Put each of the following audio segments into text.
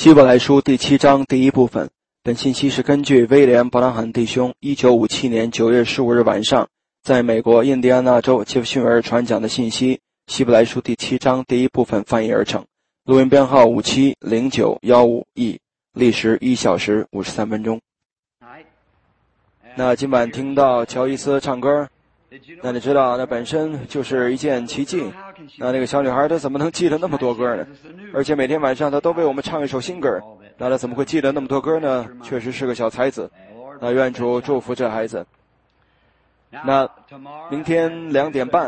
希伯来书第7章第1部分，本信息是根据威廉·伯拉罕弟兄1957年9月15日晚上在美国印第安纳州杰弗逊尔传讲的信息，希伯来书第7章第1部分翻译而成。录音编号570915E，历时1小时53分钟。那今晚听到乔伊斯唱歌，那你知道那本身就是一件奇迹。那个小女孩她怎么能记得那么多歌呢？而且每天晚上她都为我们唱一首新歌，那她怎么会记得那么多歌呢？确实是个小才子。那愿主祝福这孩子。那明天2点半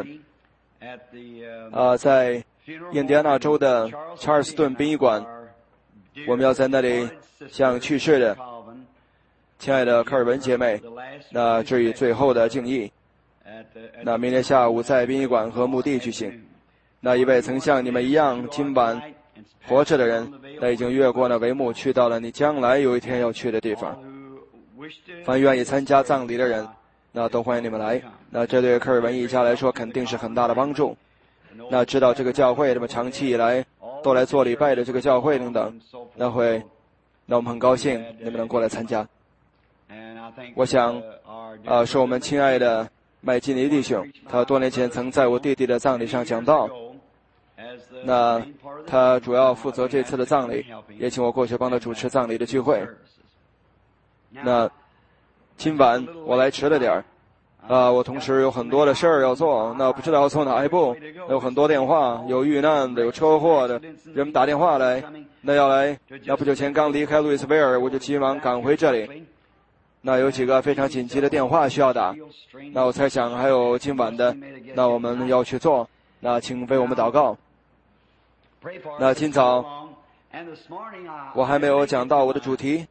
在印第安纳州的查尔斯顿殡仪馆，我们要在那里向去世的亲爱的科尔文姐妹那致以最后的敬意。那明天下午在殡仪馆和墓地举行。那一位曾像你们一样今晚活着的人，那已经越过了帷幕，去到了你将来有一天要去的地方。凡愿意参加葬礼的人，那都欢迎你们来。那这对科尔文一家来说肯定是很大的帮助。那知道这个教会这么长期以来都来做礼拜的这个教会等等，那我们很高兴你们能过来参加。我想是我们亲爱的麦基尼弟兄，他多年前曾在我弟弟的葬礼上讲道，那他主要负责这次的葬礼，也请我过去帮他主持葬礼的聚会。那今晚我来迟了点我同时有很多的事儿要做，那不知道要从哪一步，有很多电话，有遇难的，有车祸的，人们打电话来，那不久前刚离开路易斯维尔，我就急忙赶回这里。那有几个非常紧急的电话需要打，那我猜想还有今晚的，那我们要去做，那请为我们祷告。那今早我还没有讲到我的主题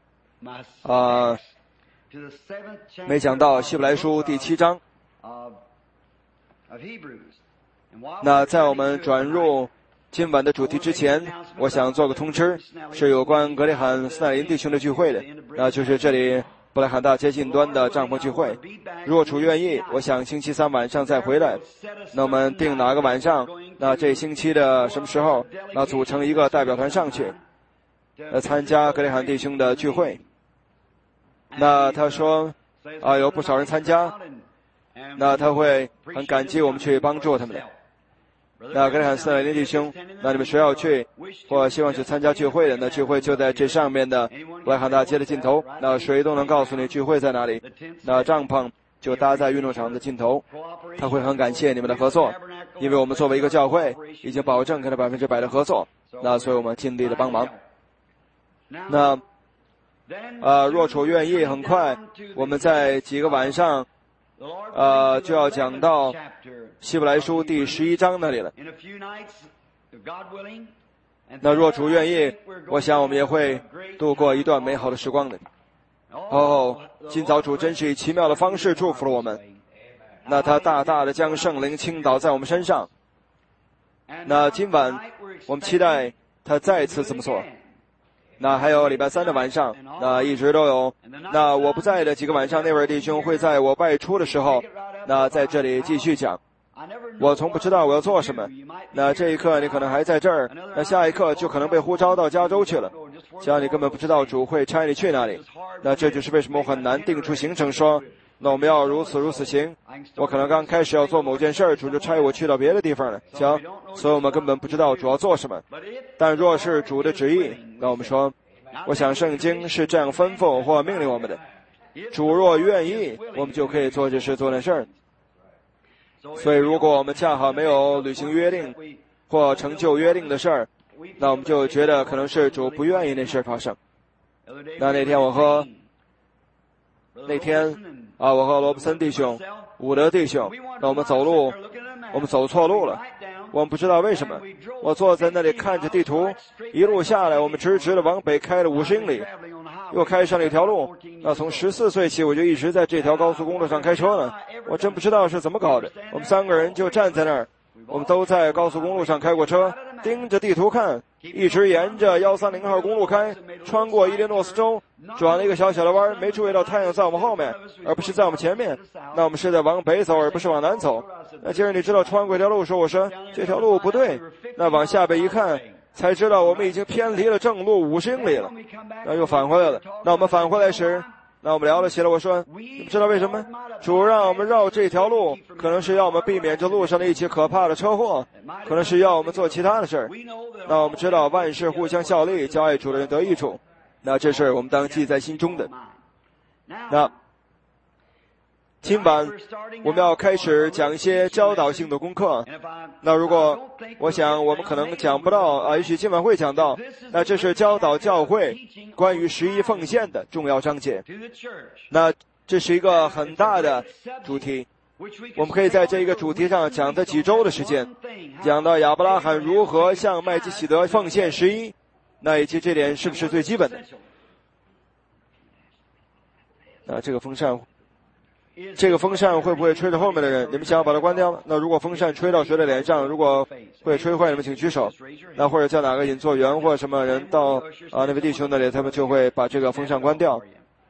没讲到希伯来书第7章。那在我们转入今晚的主题之前，我想做个通知，是有关格里罕斯奈林弟兄的聚会的，那就是这里布莱罕大街近端的帐篷聚会。若主愿意，我想星期3晚上再回来。那我们定哪个晚上，那这星期的什么时候，那组成一个代表团上去参加格里罕弟兄的聚会。那他说有不少人参加，那他会很感激我们去帮助他们的。那格里罕斯奈林弟兄，那你们谁要去或希望去参加聚会的，那聚会就在这上面的布莱罕大街的尽头，那谁都能告诉你聚会在哪里。那帐篷就搭在运动场的尽头。他会很感谢你们的合作，因为我们作为一个教会已经保证跟他100%的合作，那所以我们尽力的帮忙。那若主愿意，很快我们在几个晚上就要讲到希伯来书第11章那里了。那若主愿意，我想我们也会度过一段美好的时光的。今早主真是以奇妙的方式祝福了我们，那他大大的将圣灵倾倒在我们身上。那今晚我们期待他再次这么做。那还有礼拜3的晚上，那一直都有，那我不在的几个晚上，那位弟兄会在我外出的时候，那在这里继续讲。我从不知道我要做什么，那这一刻你可能还在这儿，那下一刻就可能被呼召到加州去了，像你根本不知道主会差你去哪里。那这就是为什么我很难定出行程，说那我们要如此行。我可能刚开始要做某件事，主就差我去到别的地方了，行，所以我们根本不知道主要做什么。但若是主的旨意，那我们说，我想圣经是这样吩咐或命令我们的，主若愿意，我们就可以做这事做那事儿。所以如果我们恰好没有履行约定或成就约定的事儿，那我们就觉得可能是主不愿意那事发生。那天我和罗布森弟兄、伍德弟兄，那我们走路，我们走错路了，我们不知道为什么。我坐在那里看着地图，一路下来，我们直的往北开了50英里，又开上了一条路。那从14岁起，我就一直在这条高速公路上开车了。我真不知道是怎么搞的。我们3个人就站在那儿，我们都在高速公路上开过车，盯着地图看，一直沿着130号公路开，穿过伊利诺斯州，转了一个小的弯，没注意到太阳在我们后面，而不是在我们前面。那我们是在往北走，而不是往南走。那接着你知道穿过一条路，我说这条路不对。那往下边一看， 才知道我们已经偏离了正路50英里了，然后又返回来了。那我们返回来时，那我们聊了起来，我说你们知道为什么？主让我们绕这条路，可能是要我们避免这路上的一起可怕的车祸，可能是要我们做其他的事儿。那我们知道万事互相效力，叫爱主的人得益处。那这事我们当记在心中的。那今晚我们要开始讲一些教导性的功课。那如果我想我们可能讲不到也许今晚会讲到，那这是教导教会关于11奉献的重要章节。那这是一个很大的主题，我们可以在这一个主题上讲的几周的时间，讲到亚伯拉罕如何向麦基洗德奉献11，那以及这点是不是最基本的。那这个风扇会不会吹着后面的人？你们想要把它关掉吗？那如果风扇吹到谁的脸上，如果会吹坏，你们请举手。那或者叫哪个引座员或什么人到那位弟兄那里，他们就会把这个风扇关掉。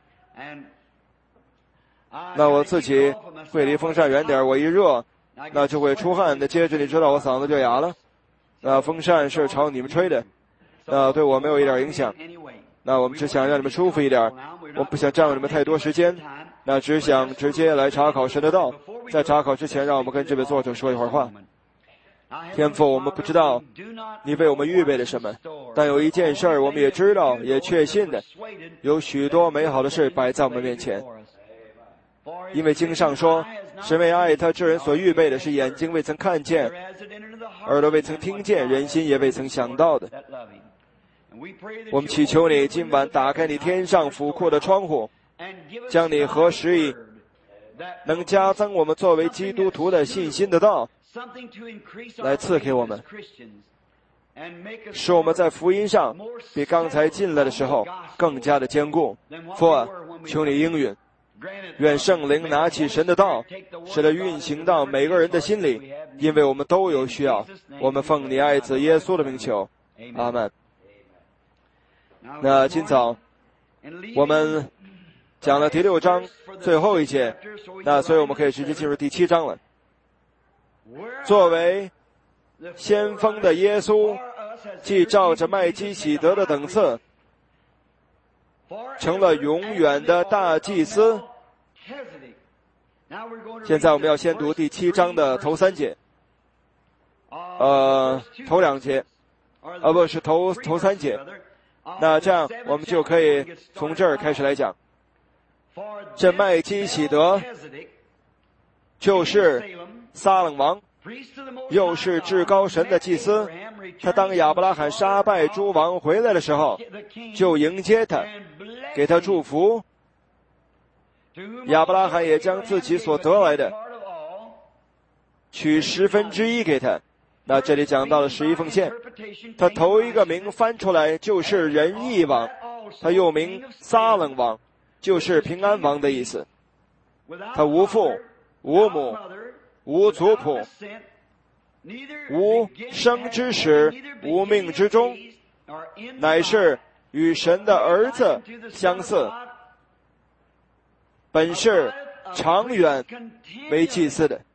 那我自己会离风扇远点，我一热那就会出汗，那接着你知道我嗓子就哑了。那风扇是朝你们吹的，对我没有一点影响。那我们只想让你们舒服一点，我们不想占用你们太多时间，那只想直接来查考神的道。在查考之前，让我们跟这位作者说一会儿话。天父，我们不知道你为我们预备了什么，但有一件事儿我们也知道，也确信的，有许多美好的事摆在我们面前。因为经上说，神为爱他之人所预备的是眼睛未曾看见，耳朵未曾听见，人心也未曾想到的。我们祈求你今晚打开你天上府库的窗户，将你和实意能加增我们作为基督徒的信心的道来赐给我们，使我们在福音上比刚才进来的时候更加的坚固。父啊，求你应允，愿圣灵拿起神的道，使它运行到每个人的心里，因为我们都有需要。我们奉你爱子耶稣的名求，阿们。那今早我们讲了第6章最后一节，那所以我们可以直接进入第7章了。作为先锋的耶稣，既照着麦基洗德的等次，成了永远的大祭司。现在我们要先读第7章的头3节，头2节，不是头3节。那这样我们就可以从这儿开始来讲。这麦基洗德就是撒冷王，又是至高神的祭司。他当亚伯拉罕杀败诸王回来的时候，就迎接他，给他祝福。亚伯拉罕也将自己所得来的取1/10给他。那这里讲到了11奉献，他头一个名翻出来就是仁义王，他又名撒冷王，就是平安王的意思。他无父无母无族谱，无生之始无命之终，乃是与神的儿子相似，本是长远为祭司的。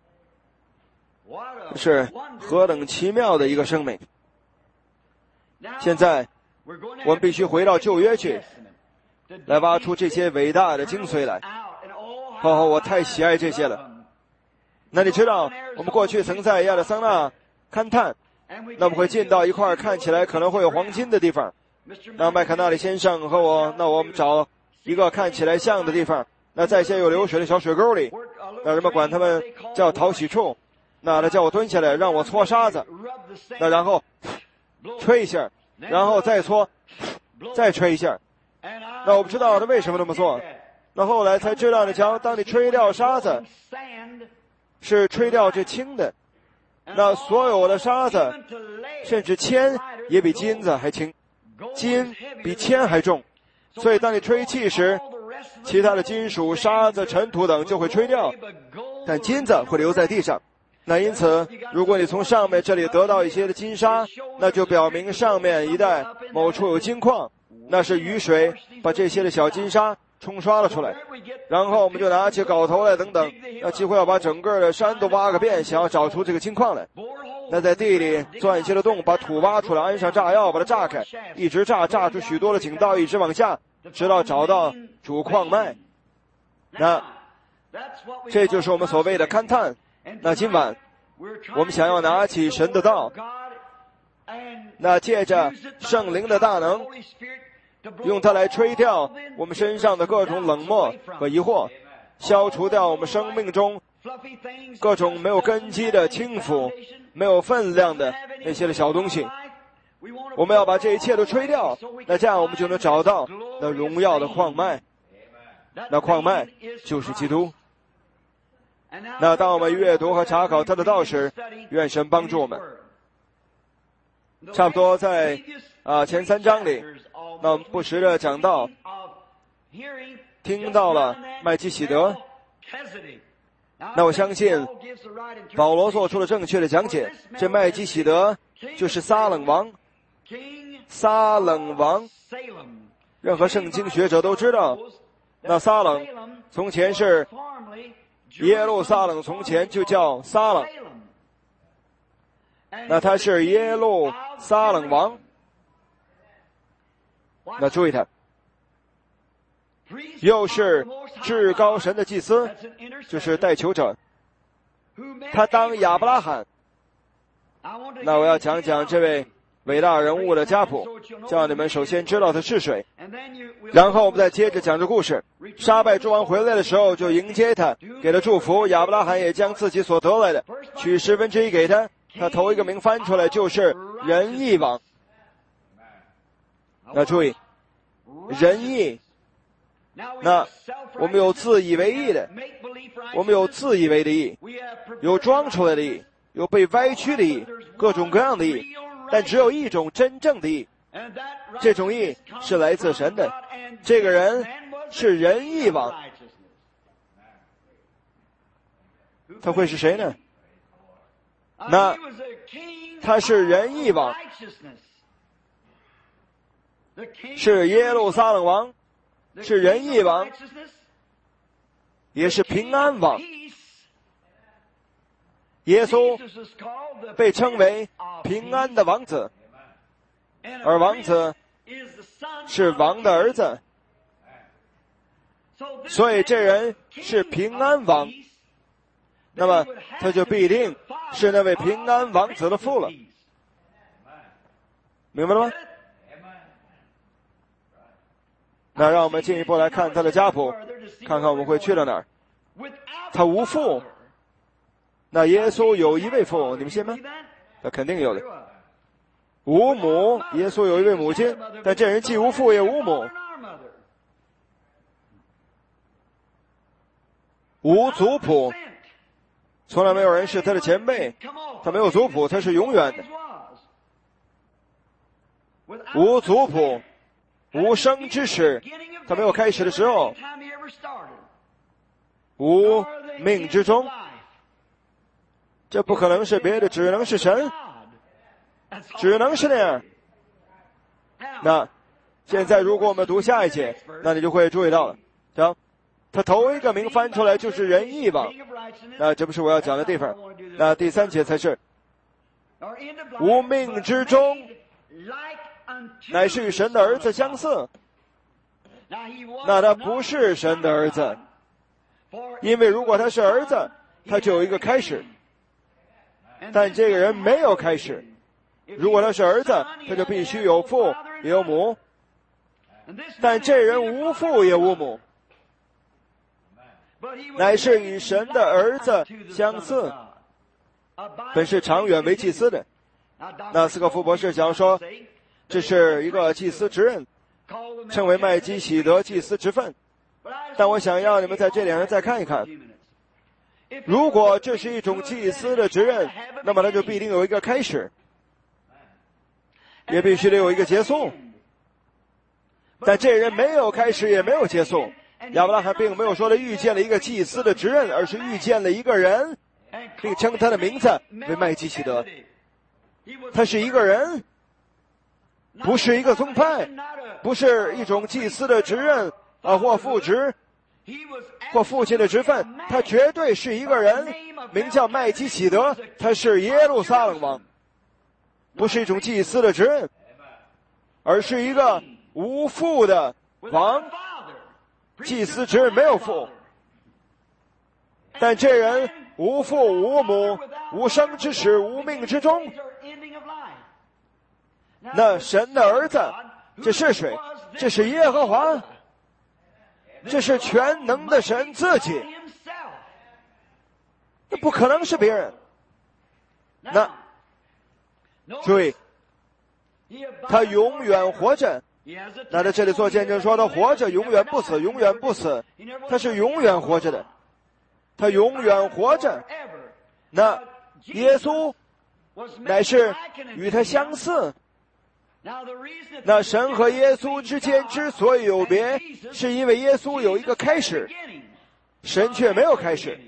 是何等奇妙的一个生命。现在我们必须回到旧约去，来挖出这些伟大的精髓来。我太喜爱这些了。那你知道我们过去曾在亚利桑那勘探，那我们会进到一块看起来可能会有黄金的地方。那麦卡纳里先生和我，那我们找一个看起来像的地方，那在些有流水的小水沟里，那人们管他们叫淘洗处。那他叫我蹲下来让我搓沙子，那然后吹一下，然后再搓，再吹一下。那我不知道他为什么这么做，那后来才知道，你瞧，当你吹掉沙子是吹掉这轻的，那所有的沙子甚至铅也比金子还轻，金比铅还重，所以当你吹气时，其他的金属、沙子、尘土等就会吹掉，但金子会留在地上。那因此，如果你从上面这里得到一些的金沙，那就表明上面一带某处有金矿，那是雨水把这些的小金沙冲刷了出来，然后我们就拿起镐头来等等，几乎要把整个的山都挖个遍，想要找出这个金矿来。那在地里钻些了洞，把土挖出来，安上炸药，把它炸开，一直炸出许多的井道，一直往下，直到找到主矿脉。那这就是我们所谓的勘探。那今晚我们想要拿起神的道，那借着圣灵的大能，用它来吹掉我们身上的各种冷漠和疑惑，消除掉我们生命中各种没有根基的轻浮、没有分量的那些的小东西。我们要把这一切都吹掉，那这样我们就能找到那荣耀的矿脉。那矿脉就是基督。那当我们阅读和查考他的道时，愿神帮助我们。差不多在前3章里，那我们不时的讲到，听到了麦基洗德。那我相信保罗做出了正确的讲解，这麦基洗德就是撒冷王。撒冷王，任何圣经学者都知道，那撒冷从前是耶路撒冷，从前就叫撒冷。那他是耶路撒冷王。那注意他，又是至高神的祭司，就是代求者，他当亚伯拉罕。那我要讲讲这位伟大人物的家谱，叫你们首先知道他是谁，然后我们再接着讲这故事。杀败诸王回来的时候，就迎接他，给他祝福。亚伯拉罕也将自己所得来的取1/10给他。他头一个名翻出来就是仁义王。那注意，仁义。那我们有自以为义的，我们有自以为的义，有装出来的义，有被歪曲的义，各种各样的义，但只有一种真正的义，这种义是来自神的。这个人是仁义王。他会是谁呢？那他是仁义王，是耶路撒冷王，是仁义王，也是平安王。耶稣被称为平安的王子，而王子是王的儿子，所以这人是平安王。那么他就必定是那位平安王子的父了，明白了吗？那让我们进一步来看他的家谱，看看我们会去到哪儿。他无父，那耶稣有一位父，你们信吗？那肯定有的。无母，耶稣有一位母亲，但这人既无父也无母。无族谱，从来没有人是他的前辈，他没有族谱，他是永远的。无族谱，无生之始，他没有开始的时候。无命之中，这不可能是别的，只能是神，只能是那样。那现在如果我们读下一节，那你就会注意到了，行，他头一个名翻出来就是仁义王。那这不是我要讲的地方，那第3节才是无命之中，乃是与神的儿子相似。那他不是神的儿子，因为如果他是儿子，他就有一个开始，但这个人没有开始。如果他是儿子，他就必须有父也有母，但这人无父也无母，乃是与神的儿子相似，本是长远为祭司的。那斯科夫博士讲说，这是一个祭司职任，称为麦基洗德祭司职分。但我想要你们在这点上再看一看，如果这是一种祭司的职任，那么它就必定有一个开始，也必须得有一个结束。但这人没有开始也没有结束。亚伯拉罕并没有说他遇见了一个祭司的职任，而是遇见了一个人，并称他的名字为麦基洗德。他是一个人，不是一个宗派，不是一种祭司的职任， 或父职，或父亲的职分，他绝对是一个人，名叫麦基洗德，他是耶路撒冷王，不是一种祭司的职任，而是一个无父的王。祭司职没有父，但这人无父无母，无生之始，无命之终。那神的儿子，这是谁？这是耶和华，这是全能的神自己，这不可能是别人。那注意，他永远活着。那在这里做见证说，他活着，永远不死，永远不死，他是永远活着的，他永远活着。那耶稣乃是与他相似。那神和耶稣之间之所以有别，是因为耶稣有一个开始，神却没有开始。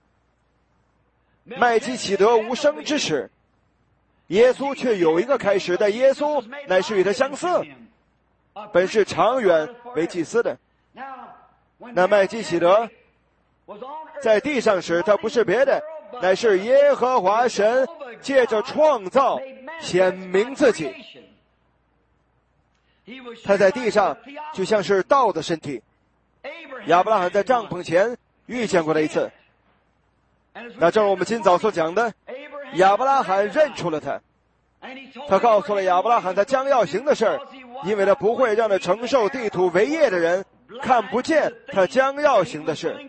麦基洗德无生之始，耶稣却有一个开始，但耶稣乃是与他相似，本是长远为祭司的。那麦基洗德在地上时，他不是别的，乃是耶和华神借着创造显明自己。他在地上就像是道的身体。亚伯拉罕在帐篷前遇见过他一次，那正如我们今早所讲的，亚伯拉罕认出了他，他告诉了亚伯拉罕他将要行的事儿，因为他不会让那承受地土为业的人看不见他将要行的事。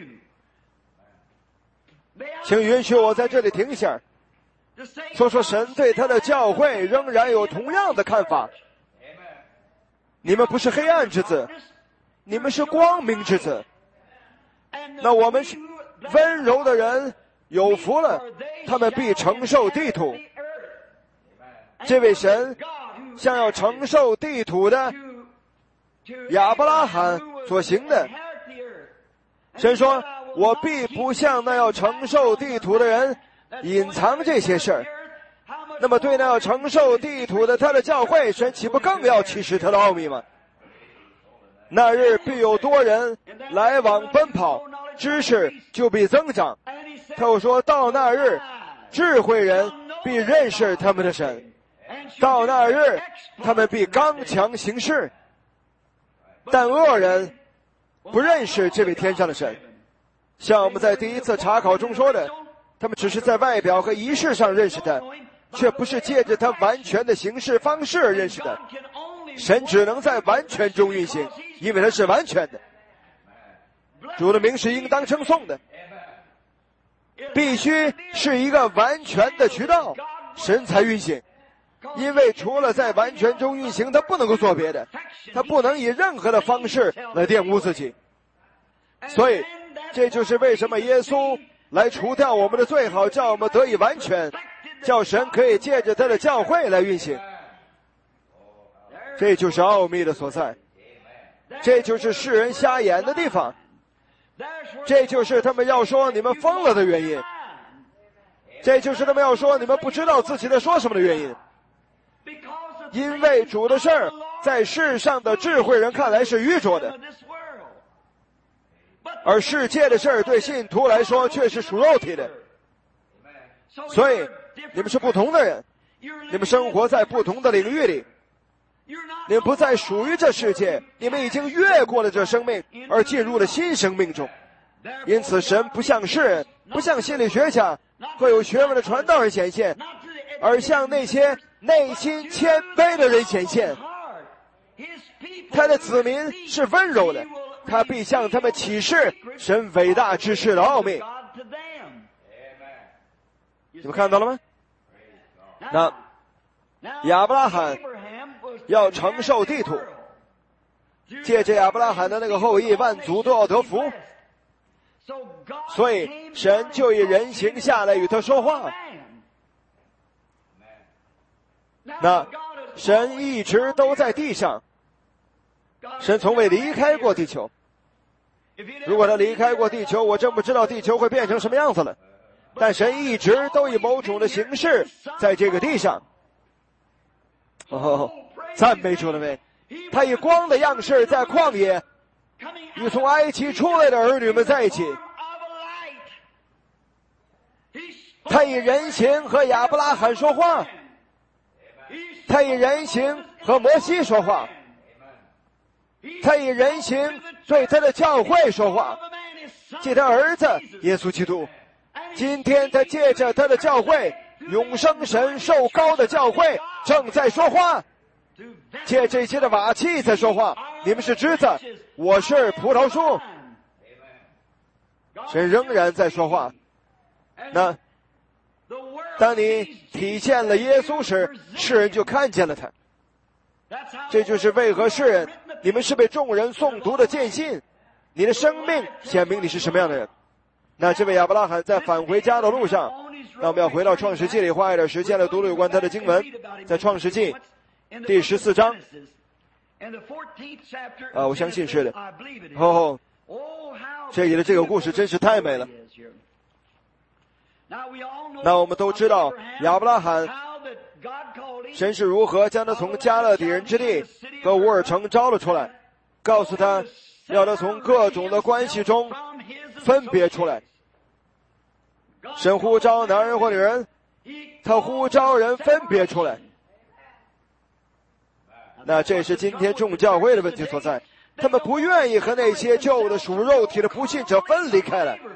请允许我在这里停一下，说神对他的教会仍然有同样的看法。你们不是黑暗之子，你们是光明之子。那我们温柔的人有福了，他们必承受地土。这位神像要承受地土的亚伯拉罕所行的，神说，我必不向那要承受地土的人隐藏这些事儿。那么对那要承受地土的他的教会，神岂不更要启示他的奥秘吗？那日必有多人来往奔跑，知识就必增长。他又说，到那日，智慧人必认识他们的神，到那日，他们必刚强行事。但恶人不认识这位天上的神，像我们在第一次查考中说的，他们只是在外表和仪式上认识他，却不是借着他完全的行事方式认识的。神只能在完全中运行，因为他是完全的。主的名是应当称颂的，必须是一个完全的渠道，神才运行。因为除了在完全中运行，他不能够做别的，他不能以任何的方式来玷污自己。所以这就是为什么耶稣来除掉我们的罪，好叫我们得以完全，叫神可以借着他的教会来运行。这就是奥秘的所在，这就是世人瞎眼的地方，这就是他们要说你们疯了的原因，这就是他们要说你们不知道自己在说什么的原因。因为主的事儿在世上的智慧人看来是愚拙的，而世界的事儿对信徒来说却是属肉体的。所以你们是不同的人，你们生活在不同的领域里，你们不再属于这世界，你们已经越过了这生命，而进入了新生命中。因此神不像世人，不像心理学家或有学问的传道人显现，而向那些内心谦卑的人显现。他的子民是温柔的，他必向他们启示神伟大之事的奥秘。你们看到了吗？那亚伯拉罕要承受地土，借着亚伯拉罕的那个后裔，万族都要得福。所以神就以人形下来与他说话。那神一直都在地上，神从未离开过地球。如果他离开过地球，我真不知道地球会变成什么样子了。但神一直都以某种的形式在这个地上。赞美主了没？他以光的样式在旷野与从埃及出来的儿女们在一起。他以人形和亚伯拉罕说话，他以人形和摩西说话，他以人形对他的教会说话，借他儿子耶稣基督。今天他借着他的教会，永生神受膏的教会正在说话，借这些的瓦器在说话。你们是枝子，我是葡萄树。神仍然在说话。那当你体现了耶稣时，世人就看见了他。这就是为何世人，你们是被众人诵读的见信，你的生命显明你是什么样的人。那这位亚伯拉罕在返回家的路上，那我们要回到创世纪里，花一点时间来读了有关他的经文。在创世纪第14章，我相信是的。这里的这个故事真是太美了。那我们都知道亚伯拉罕，神是如何将他从加勒底人之地和乌尔城招了出来，告诉他要他从各种的关系中分别出来。神呼召男人或女人，他呼召人分别出来。那这是今天众教会的问题所在，他们不愿意和那些旧的属肉体的不信者分离开来，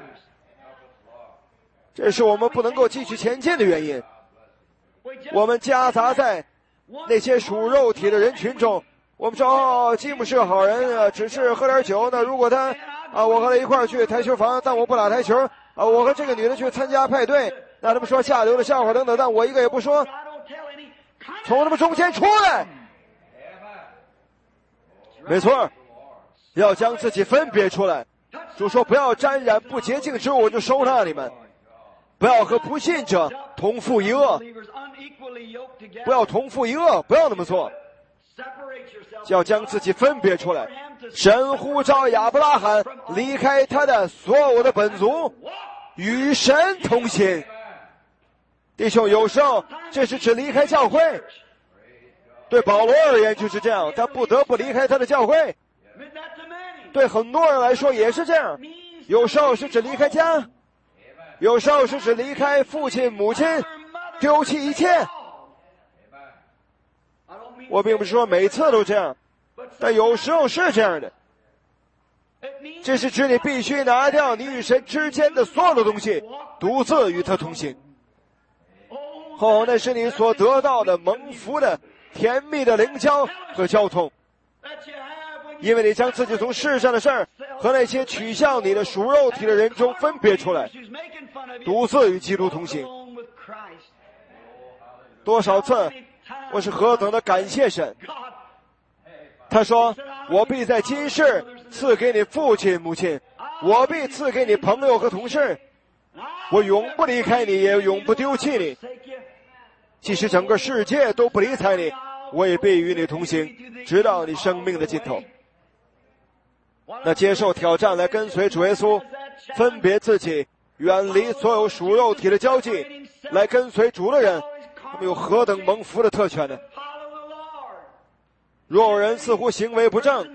这是我们不能够继续前进的原因。我们夹杂在那些属肉体的人群中，我们说基姆是个好人，只是喝点酒呢。如果他我和他一块儿去台球房，但我不打台球我和这个女的去参加派对，那他们说下流的笑话等等，但我一个也不说，从他们中间出来。没错，要将自己分别出来。主说不要沾染不洁净之物，我就收纳你们。不要和不信者同负一恶，不要同负一恶，不要那么做，要将自己分别出来。神呼召亚伯拉罕离开他的所有的本族，与神同行。弟兄，有时候这是指离开教会，对保罗而言就是这样，他不得不离开他的教会。对很多人来说也是这样，有时候是指离开家，有时候是指离开父亲母亲，丢弃一切。我并不是说每次都这样，但有时候是这样的。这是指你必须拿掉你与神之间的所有的东西，独自与他同行。那是你所得到的蒙福的甜蜜的灵交和交通，因为你将自己从世上的事儿和那些取笑你的属肉体的人中分别出来，独自与基督同行。多少次我是何等的感谢神，他说我必在今世赐给你父亲母亲，我必赐给你朋友和同事，我永不离开你，也永不丢弃你，即使整个世界都不理睬你，我也必与你同行，直到你生命的尽头。那接受挑战来跟随主耶稣，分别自己，远离所有属肉体的交际，来跟随主的人，他们有何等蒙福的特权呢？若有人似乎行为不正，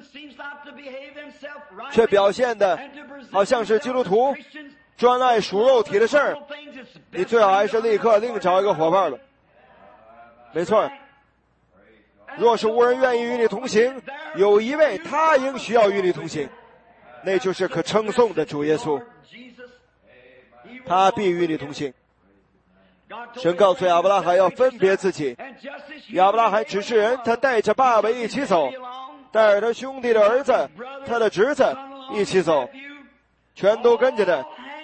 却表现的好像是基督徒，专爱属肉体的事儿，你最好还是立刻另找一个伙伴吧。没错，若是无人愿意与你同行，有一位他应需要与你同行，那就是可称颂的主耶稣，他必与你同行。神告诉亚伯拉罕要分别自己，亚伯拉罕只是人，他带着爸爸一起走，带着他兄弟的儿子，他的侄子一起走，全都跟着他。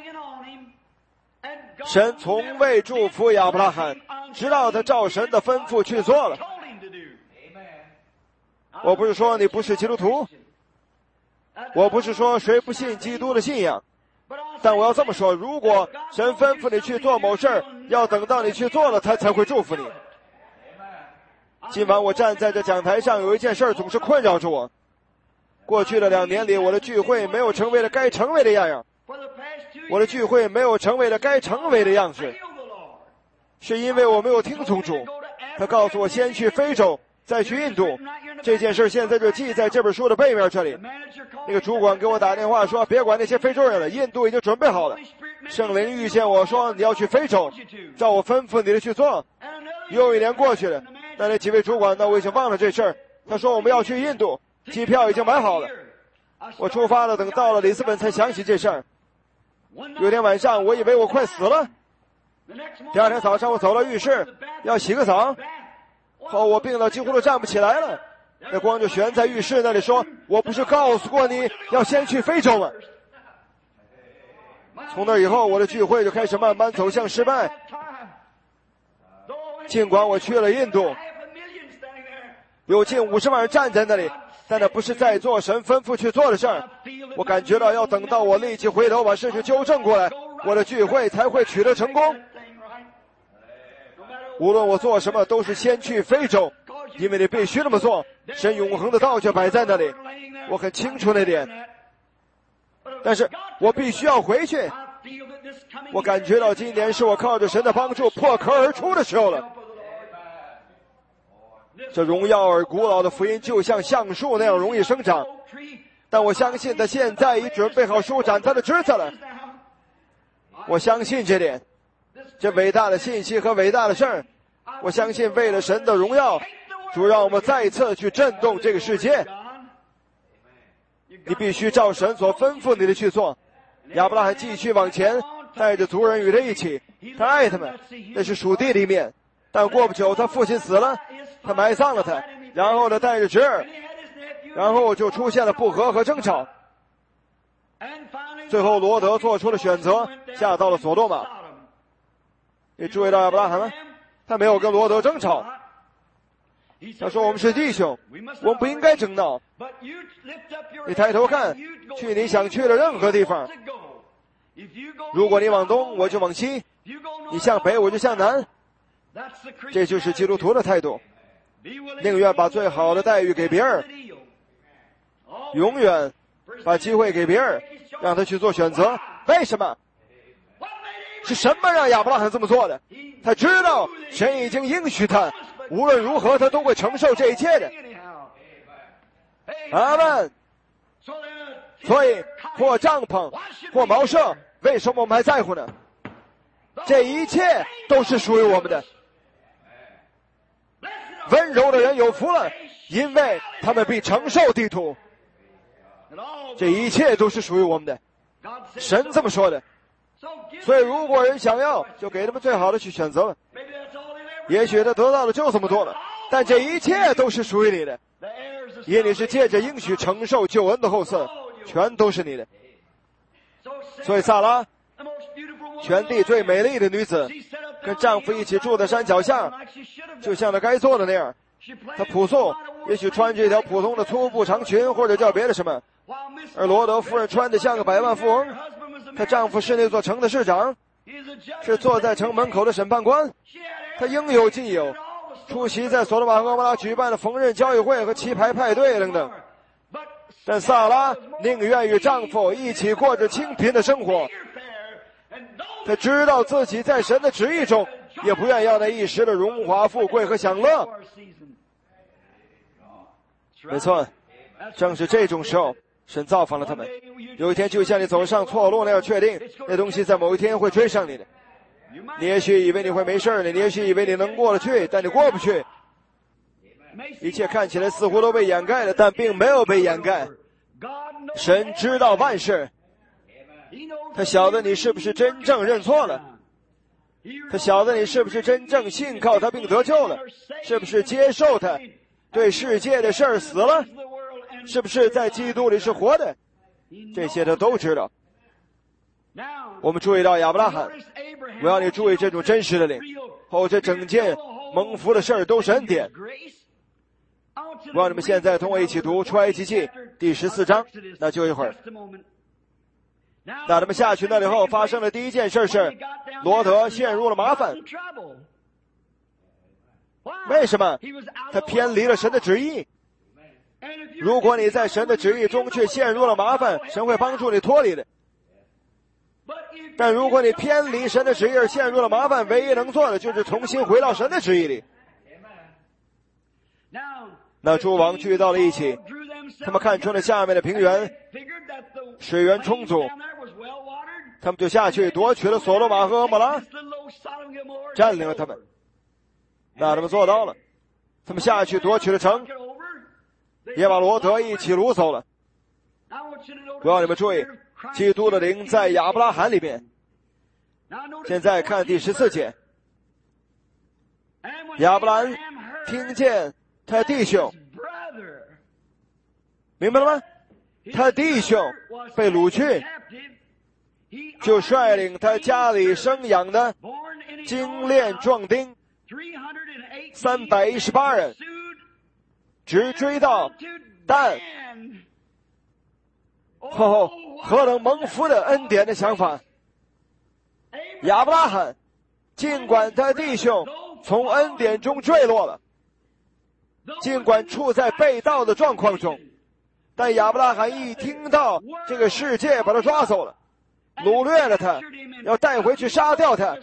神从未祝福亚伯拉罕，直到他照神的吩咐去做了。我不是说你不是基督徒，我不是说谁不信基督的信仰，但我要这么说，如果神吩咐你去做某事儿，要等到你去做了，他才会祝福你。今晚我站在这讲台上，有一件事儿总是困扰着我。过去的2年里，我的聚会没有成为了该成为的样，我的聚会没有成为了该成为的样式，是因为我没有听从主。他告诉我先去非洲， 再去印度。这件事现在就记在这本书的背面这里。那个主管给我打电话说，别管那些非洲人了，印度已经准备好了。圣灵预见我说，你要去非洲，照我吩咐你的去做。又1年过去了，那几位主管呢，我已经忘了这事儿。他说我们要去印度，机票已经买好了。我出发了，等到了里斯本才想起这事儿。有天晚上，我以为我快死了。第二天早上，我走到浴室要洗个澡，后我病到几乎都站不起来了。那光就悬在浴室那里说，我不是告诉过你要先去非洲吗？从那以后，我的聚会就开始慢慢走向失败。尽管我去了印度，有近50万人站在那里，但那不是在做神吩咐去做的事儿。我感觉到要等到我立即回头把事情纠正过来，我的聚会才会取得成功。无论我做什么，都是先去非洲，因为你必须那么做。神永恒的道就摆在那里，我很清楚那点。但是我必须要回去。我感觉到今年是我靠着神的帮助破壳而出的时候了。这荣耀而古老的福音就像橡树那样容易生长，但我相信他现在已准备好舒展他的枝子了。我相信这点，这伟大的信息和伟大的事儿，我相信为了神的荣耀，主让我们再一次去震动这个世界。你必须照神所吩咐你的去做。亚伯拉罕继续往前，带着族人与他一起，他爱他们，那是属地里面。但过不久他父亲死了，他埋葬了他，然后他带着侄儿，然后就出现了不和和争吵。最后罗德做出了选择，下到了索多玛。你注意到亚伯拉罕吗？他没有跟罗德争吵，他说我们是弟兄，我们不应该争闹。你抬头看，去你想去的任何地方。如果你往东，我就往西；你向北，我就向南。这就是基督徒的态度，宁愿把最好的待遇给别人，永远把机会给别人，让他去做选择。为什么？是什么让亚伯拉罕这么做的？他知道神已经应许他，无论如何他都会承受这一切的。阿们。所以或帐篷或茅舍，为什么我们还在乎呢？这一切都是属于我们的。温柔的人有福了，因为他们必承受地土。这一切都是属于我们的，神这么说的。所以如果人想要，就给他们最好的去选择了。也许他得到的就这么多了，但这一切都是属于你的，因为你是借着应许承受救恩的后嗣，全都是你的。所以撒拉，全地最美丽的女子，跟丈夫一起住在山脚下，就像她该做的那样。她朴素，也许穿着一条普通的粗布长裙，或者叫别的什么。而罗德夫人穿得像个百万富翁，她丈夫是那座城的市长，是坐在城门口的审判官。她应有尽有，出席在索多玛和蛾摩拉举办的缝纫交易会和棋牌派对等等。但萨拉宁愿与丈夫一起过着清贫的生活，她知道自己在神的旨意中，也不愿要那一时的荣华富贵和享乐。没错，正是这种时候，神造访了他们。有一天就像你走上错路那样，确定那东西在某一天会追上你的。你也许以为你会没事的，你也许以为你能过得去，但你过不去。一切看起来似乎都被掩盖了，但并没有被掩盖。神知道万事，他晓得你是不是真正认错了，他晓得你是不是真正信靠他并得救了，是不是接受他，对世界的事儿死了，是不是在基督里是活的，这些他都知道。我们注意到亚伯拉罕，我要你注意这种真实的灵，这整件蒙福的事儿都是恩典。我让你们现在同我一起读出埃及记第14章。那就一会儿，那他们下去那里后，发生的第一件事是罗德陷入了麻烦。为什么？他偏离了神的旨意。如果你在神的旨意中却陷入了麻烦，神会帮助你脱离的。但如果你偏离神的旨意而陷入了麻烦，唯一能做的就是重新回到神的旨意里。 那诸王聚到了一起，他们看出了下面的平原水源充足，他们就下去夺取了所罗玛和蛾摩拉，占领了他们。那他们做到了，他们下去夺取了城，也把罗德一起掳走了。我要你们注意，基督的灵在亚伯拉罕里面。现在看第14节，亚伯兰听见他弟兄，明白了吗？他弟兄被掳去，就率领他家里生养的精炼壮丁318人，直追到但。何等蒙福的恩典的想法！亚伯拉罕尽管他弟兄从恩典中坠落了，尽管处在被盗的状况中，但亚伯拉罕一听到这个世界把他抓走了，掳掠了他，要带回去杀掉他，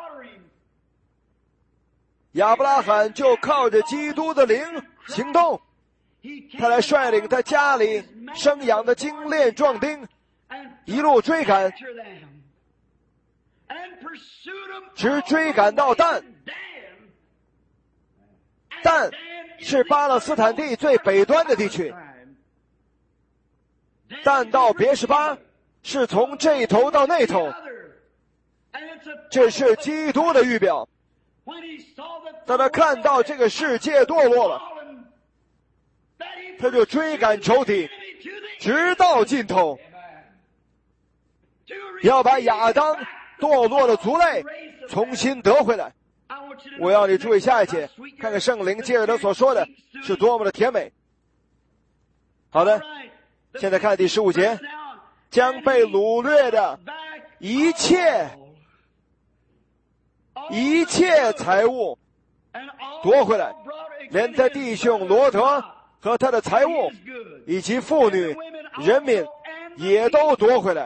亚伯拉罕就靠着基督的灵行动，他来率领他家里生养的精炼壮丁一路追赶，直追赶到但。但是巴勒斯坦地最北端的地区，但到别是巴是从这头到那头，这是基督的预表。当他看到这个世界堕落了，他就追赶仇敌直到尽头，要把亚当堕落的族类重新得回来。我要你注意下一节，看看圣灵借着他所说的是多么的甜美。好的，现在看第15节，将被掳掠的一切财物夺回来，连他弟兄罗德和他的财物以及妇女人民也都夺回来。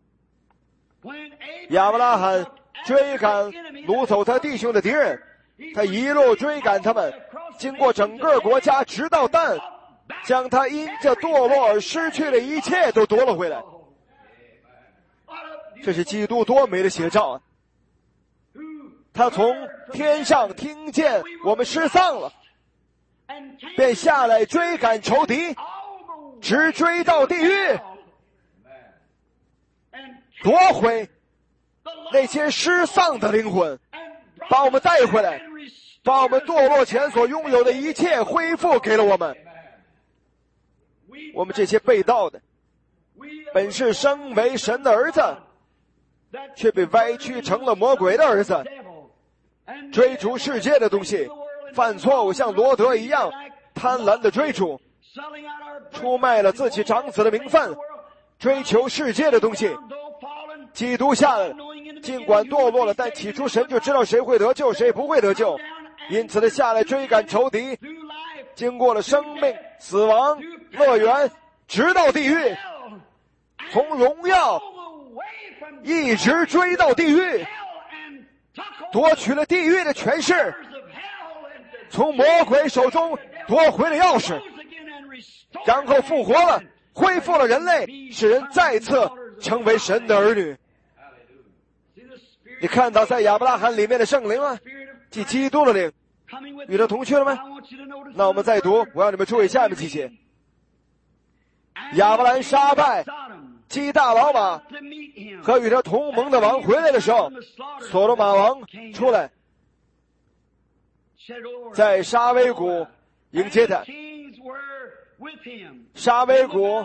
亚伯拉罕追赶掳走他弟兄的敌人，他一路追赶他们，经过整个国家直到但，将他因着堕落而失去的一切都夺了回来。这是基督多美的写照啊！他从天上听见我们失丧了，便下来追赶仇敌，直追到地狱，夺回那些失丧的灵魂，把我们带回来，把我们堕落前所拥有的一切恢复给了我们。我们这些被盗的，本是生为神的儿子，却被歪曲成了魔鬼的儿子，追逐世界的东西，犯错误像罗德一样贪婪的追逐，出卖了自己长子的名分，追求世界的东西。基督下来了，尽管堕落了，但起初神就知道谁会得救谁不会得救，因此他下来追赶仇敌，经过了生命、死亡、乐园，直到地狱，从荣耀一直追到地狱，夺取了地狱的权势，从魔鬼手中夺回了钥匙，然后复活了，恢复了人类，使人再次成为神的儿女。你看到在亚伯拉罕里面的圣灵吗？即基督的灵与他同去了吗？那我们再读，我要你们注意下面几节。亚伯兰杀败基大老马和与他同盟的王回来的时候，所罗玛王出来，在沙威谷迎接他。沙威谷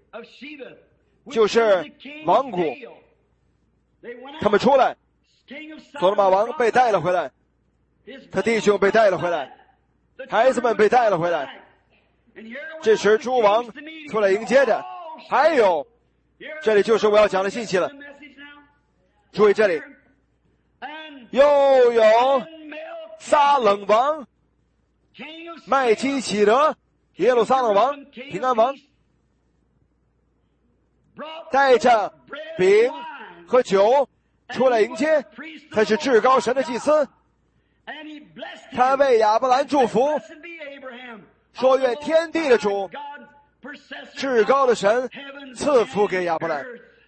就是王谷，他们出来，所罗玛王被带了回来，他弟兄被带了回来，孩子们被带了回来。这时诸王出来迎接他，还有这里就是我要讲的信息了，注意这里又有撒冷王、麦基喜德、耶路撒冷王、平安王，带着饼和酒出来迎接，他是至高神的祭司， 他为亚伯兰祝福，说愿天地的主，至高的神赐福给亚伯兰。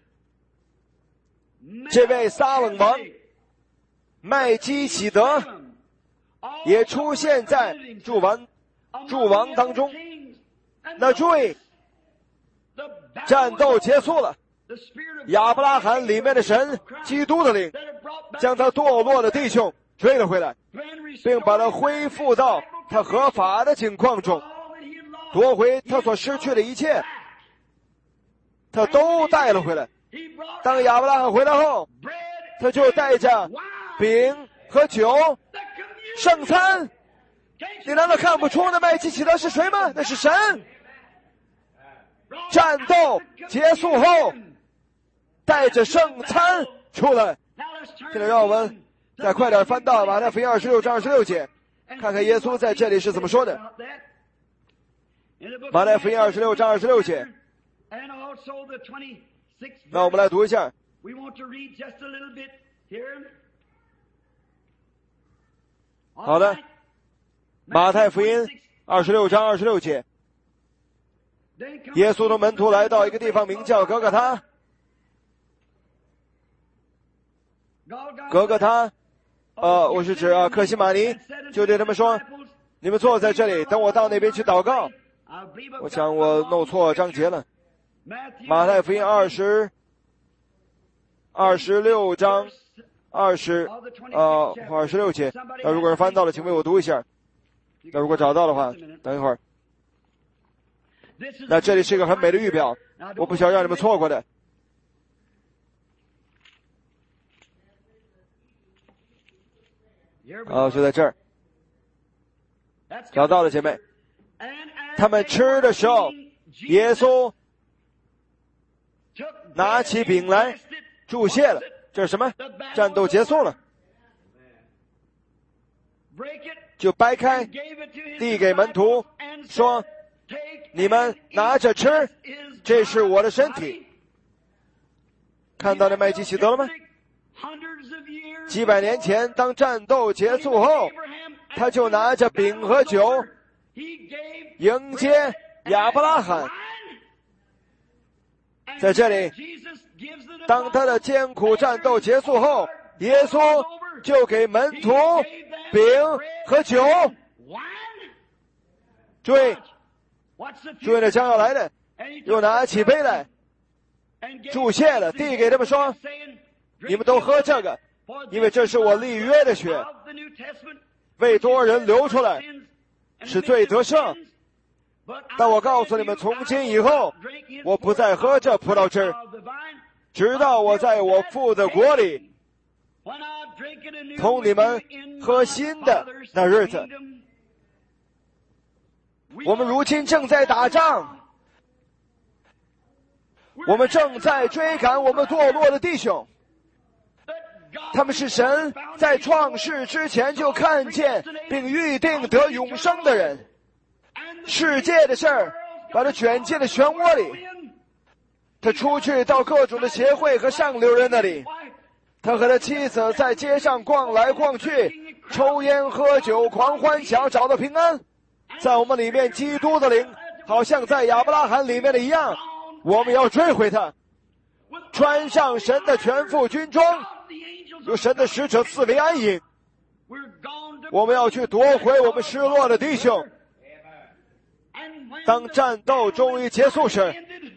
这位撒冷王麦基洗德也出现在诸王当中。那注意，战斗结束了，亚伯拉罕里面的神，基督的灵，将他堕落的弟兄追了回来，并把他恢复到他合法的情况中，夺回他所失去的一切，他都带了回来。当亚伯拉罕回来后，他就带着饼和酒圣餐。你难道看不出那麦基洗德是谁吗？那是神。战斗结束后，带着圣餐出来。现在让我们再快点翻到马太福音26章26节，看看耶稣在这里是怎么说的。马太福音26章26节，那我们来读一下。好的，马太福音26章26节，耶稣的门徒来到一个地方名叫格格他。格格他我是指克西马尼，就对他们说，你们坐在这里，等我到那边去祷告。我想我弄错章节了。马太福音26章26节。如果是翻到了，请为我读一下。那如果找到的话，等一会儿。那这里是一个很美的预表，我不想让你们错过的。就在这儿，找到了，姐妹。他们吃的时候，耶稣拿起饼来祝谢了。这是什么？战斗结束了，就掰开递给门徒，说，你们拿着吃，这是我的身体。看到那麦基洗德了吗？几百年前，当战斗结束后，他就拿着饼和酒迎接亚伯拉罕。在这里，当他的艰苦战斗结束后，耶稣就给门徒饼和酒。注意那将要来的，又拿起杯来祝谢了，递给他们说，你们都喝这个，因为这是我立约的血，为多人流出来，是罪得赦。但我告诉你们，从今以后，我不再喝这葡萄汁，直到我在我父的国里同你们喝新的那日子。我们如今正在打仗，我们正在追赶我们堕落的弟兄，他们是神在创世之前就看见并预定得永生的人。世界的事儿把他卷进了漩涡里，他出去到各种的协会和上流人那里，他和他妻子在街上逛来逛去，抽烟喝酒狂欢，想要找到平安。在我们里面，基督的灵好像在亚伯拉罕里面的一样，我们要追回他，穿上神的全副军装，由神的使者四围安营，我们要去夺回我们失落的弟兄。当战斗终于结束时，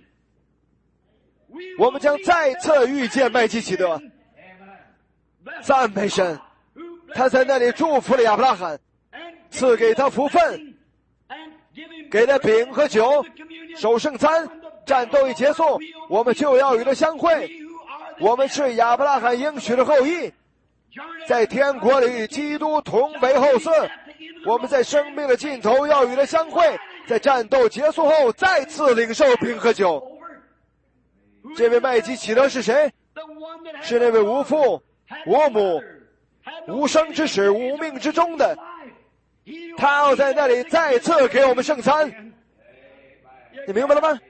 我们将再次遇见麦基洗德。赞美神，他在那里祝福了亚伯拉罕，赐给他福分，给他饼和酒，守圣餐。战斗一结束，我们就要与他相会。我们是亚伯拉罕应许的后裔，在天国里与基督同为后嗣。我们在生命的尽头要与他相会，在战斗结束后再次领受饼和酒。这位麦基洗德是谁？是那位无父无母无生之始无命之中的，他要在那里再次给我们圣餐。你明白了吗？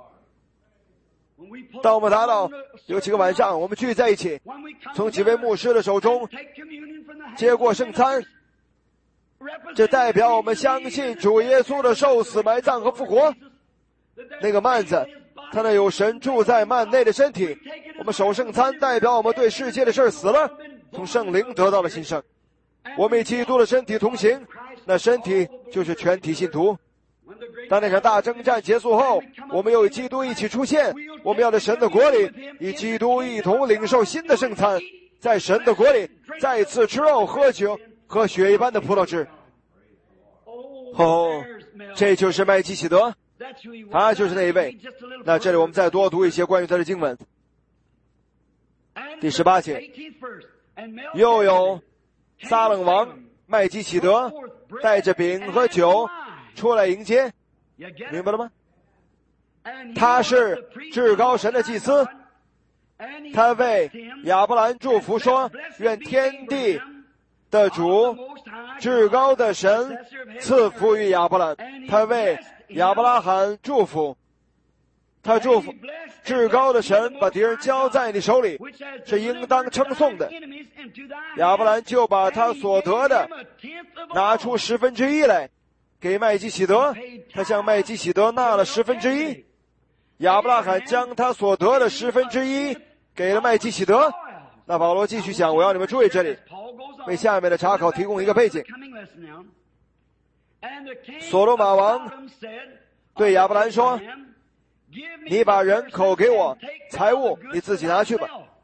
当我们达到有几个晚上，我们聚在一起，从几位牧师的手中接过圣餐， 这代表我们相信主耶稣的受死、埋葬和复活。那个幔子，它那有神住在幔内的身体。我们守圣餐，代表我们对世界的事死了，从圣灵得到了新生。我们与基督的身体同行，那身体就是全体信徒。当那场大征战结束后，我们又与基督一起出现，我们要在神的国里与基督一同领受新的圣餐，在神的国里再次吃肉喝酒，喝血一般的葡萄汁。这就是麦基洗德，他就是那一位。那这里我们再多读一些关于他的经文。第18节，又有撒冷王麦基洗德带着饼和酒出来迎接，明白了吗？他是至高神的祭司，他为亚伯兰祝福说，愿天地的主至高的神赐福于亚伯兰。他为亚伯拉罕祝福，他祝福至高的神把敌人交在你手里，是应当称颂的。亚伯兰就把他所得的拿出1/10来给麦基洗德，他向麦基洗德纳了1/10。亚伯拉罕将他所得的1/10给了麦基洗德。那保罗继续讲，我要你们注意这里，为下面的查考提供一个背景。所罗马王对亚伯兰说，你把人口给我，财物你自己拿去吧。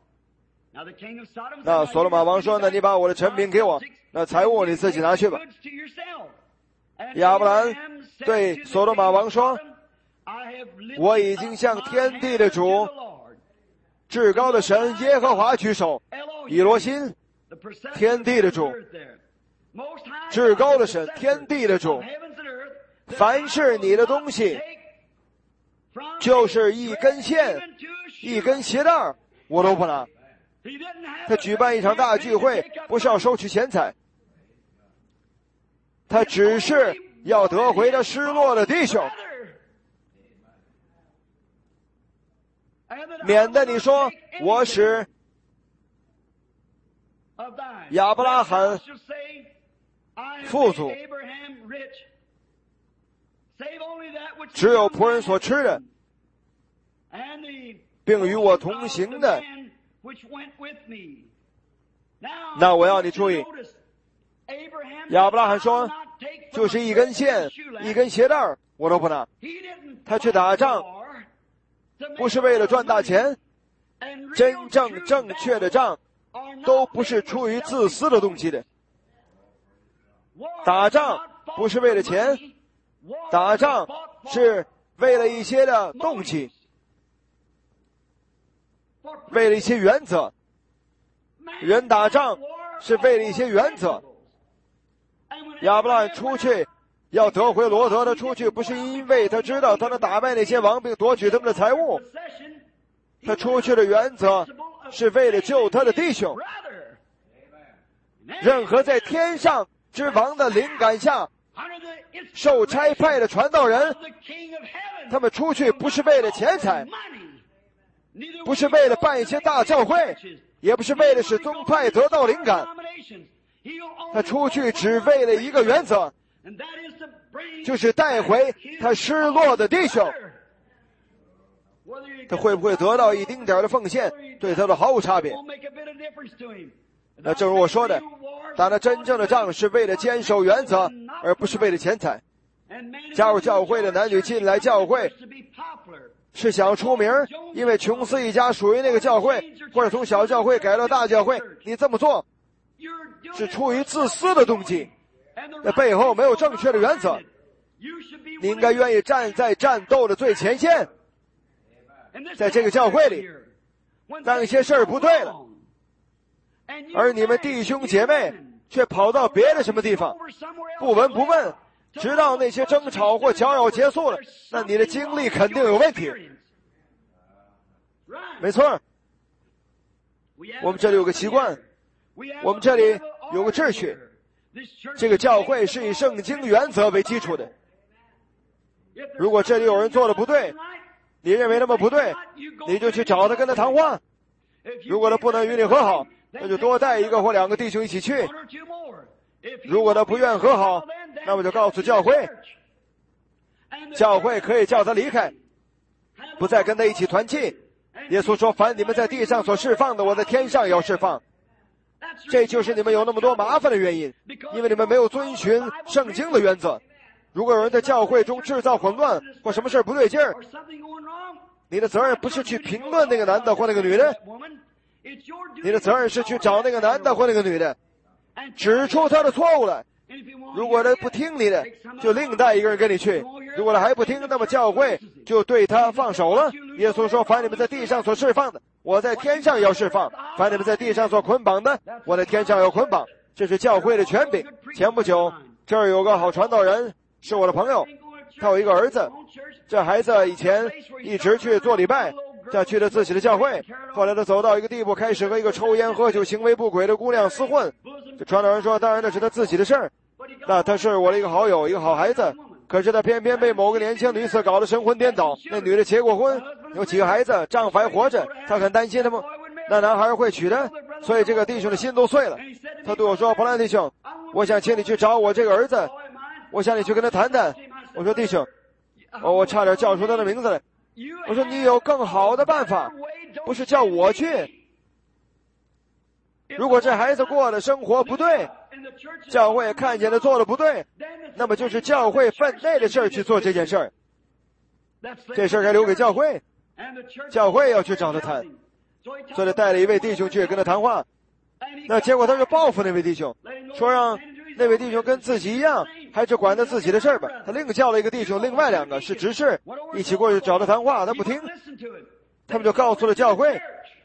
那所罗马王说，那你把我的臣民给我，那财物你自己拿去吧。亚伯兰对所罗马王说，我已经向天地的主至高的神耶和华举手。以罗心，天地的主，至高的神，天地的主，凡是你的东西，就是一根线一根鞋带我都不拿。他举办一场大聚会，不是要收取钱财，他只是要得回他失落的弟兄，免得你说我使亚伯拉罕富足，只有仆人所吃的，并与我同行的。那我要你注意，亚伯拉罕说，就是一根线一根鞋带我都不拿。他去打仗不是为了赚大钱，真正正确的仗都不是出于自私的动机的。打仗不是为了钱，打仗是为了一些的动机，为了一些原则。人打仗是为了一些原则。亚伯拉罕出去要得回罗德，他出去不是因为他知道他能打败那些王并夺取他们的财物，他出去的原则是为了救他的弟兄。任何在天上之王的灵感下受差派的传道人，他们出去不是为了钱财，不是为了办一些大教会，也不是为了使宗派得到灵感，他出去只为了一个原则，就是带回他失落的弟兄。他会不会得到一丁点的奉献，对他的毫无差别。那正如我说的，打那真正的仗是为了坚守原则，而不是为了钱财。加入教会的男女进来教会是想出名，因为琼斯一家属于那个教会，或者从小教会改到大教会，你这么做是出于自私的动机，那背后没有正确的原则。你应该愿意站在战斗的最前线，在这个教会里当一些事儿不对了，而你们弟兄姐妹却跑到别的什么地方不闻不问，直到那些争吵或搅扰结束了，那你的经历肯定有问题。没错，我们这里有个习惯，我们这里有个秩序，这个教会是以圣经原则为基础的。如果这里有人做的不对，你认为那么不对，你就去找他跟他谈话。如果他不能与你和好，那就多带一个或两个弟兄一起去。 如果他不愿和好，那么就告诉教会，教会可以叫他离开，不再跟他一起团契。耶稣说，凡你们在地上所释放的，我在天上也要释放。这就是你们有那么多麻烦的原因，因为你们没有遵循圣经的原则。如果有人在教会中制造混乱，或什么事不对劲儿，你的责任不是去评论那个男的或那个女的，你的责任是去找那个男的或那个女的，指出他的错误来。如果他不听你的，就另带一个人跟你去。如果他还不听，那么教会就对他放手了。耶稣说，凡你们在地上所释放的，我在天上要释放；凡你们在地上所捆绑的，我在天上要捆绑。这是教会的权柄。前不久，这儿有个好传道人，是我的朋友，他有一个儿子，这孩子以前一直去做礼拜，再去了自己的教会，后来他走到一个地步，开始和一个抽烟喝酒行为不轨的姑娘厮混。这传道人说，当然那是他自己的事儿，那他是我的一个好友，一个好孩子，可是他偏偏被某个年轻女子搞得神魂颠倒。那女的结过婚，有几个孩子，丈夫还活着，他很担心他们那男孩会娶她，所以这个弟兄的心都碎了。他对我说，伯兰弟兄，我想请你去找我这个儿子，我想你去跟他谈谈。我说，弟兄，我差点叫出他的名字来。我说，你有更好的办法，不是叫我去。如果这孩子过的生活不对，教会看见他做的不对，那么就是教会分内的事儿去做这件事儿，这事儿该留给教会，教会要去找他谈。所以他带了一位弟兄去跟他谈话，那结果他就报复那位弟兄，说让那位弟兄跟自己一样，还是管他自己的事儿吧。他另叫了一个弟兄，另外两个是执事，一起过去找他谈话，他不听，他们就告诉了教会。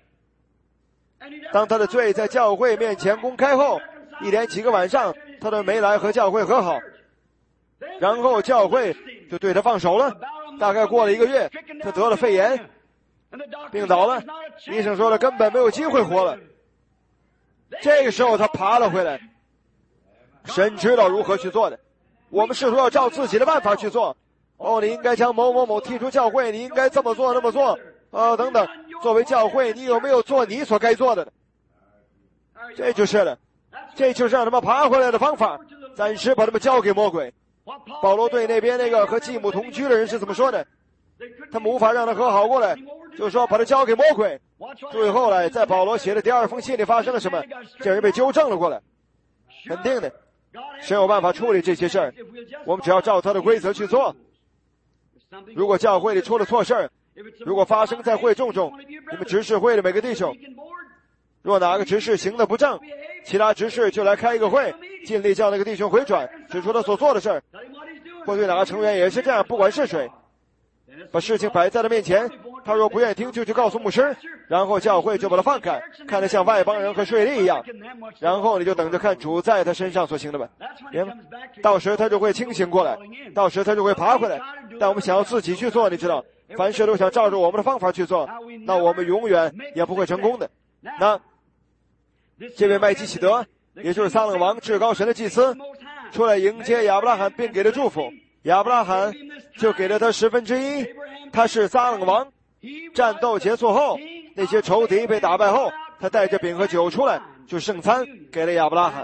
当他的罪在教会面前公开后，一连几个晚上他都没来和教会和好，然后教会就对他放手了。大概过了1个月，他得了肺炎，病倒了，医生说了根本没有机会活了。这个时候他爬了回来。神知道如何去做的，我们试图要照自己的办法去做。你应该将某某某踢出教会，你应该这么做那么做等等。作为教会，你有没有做你所该做的呢？这就是了，这就是让他们爬回来的方法，暂时把他们交给魔鬼。保罗对那边那个和继母同居的人是怎么说的？他们无法让他和好过来，就是说把他交给魔鬼。注意后来在保罗写的第2封信里发生了什么，这人被纠正了过来。肯定的，神有办法处理这些事儿，我们只要照他的规则去做。如果教会里出了错事儿，如果发生在会众中，你们执事会的每个弟兄，若哪个执事行得不正，其他执事就来开一个会，尽力叫那个弟兄回转，指出他所做的事儿。或对哪个成员也是这样，不管是谁，把事情摆在他面前，他若不愿意听，就去告诉牧师，然后教会就把他放开，看得像外邦人和税吏一样，然后你就等着看主在他身上所行的吧。明白？到时他就会清醒过来，到时他就会爬回来。但我们想要自己去做，你知道，凡事都想照着我们的方法去做，那我们永远也不会成功的。那这位麦基洗德，也就是撒冷王至高神的祭司，出来迎接亚伯拉罕并给了祝福，亚伯拉罕就给了他1/10。他是撒冷王，战斗结束后，那些仇敌被打败后，他带着饼和酒出来，就圣餐给了亚伯拉罕。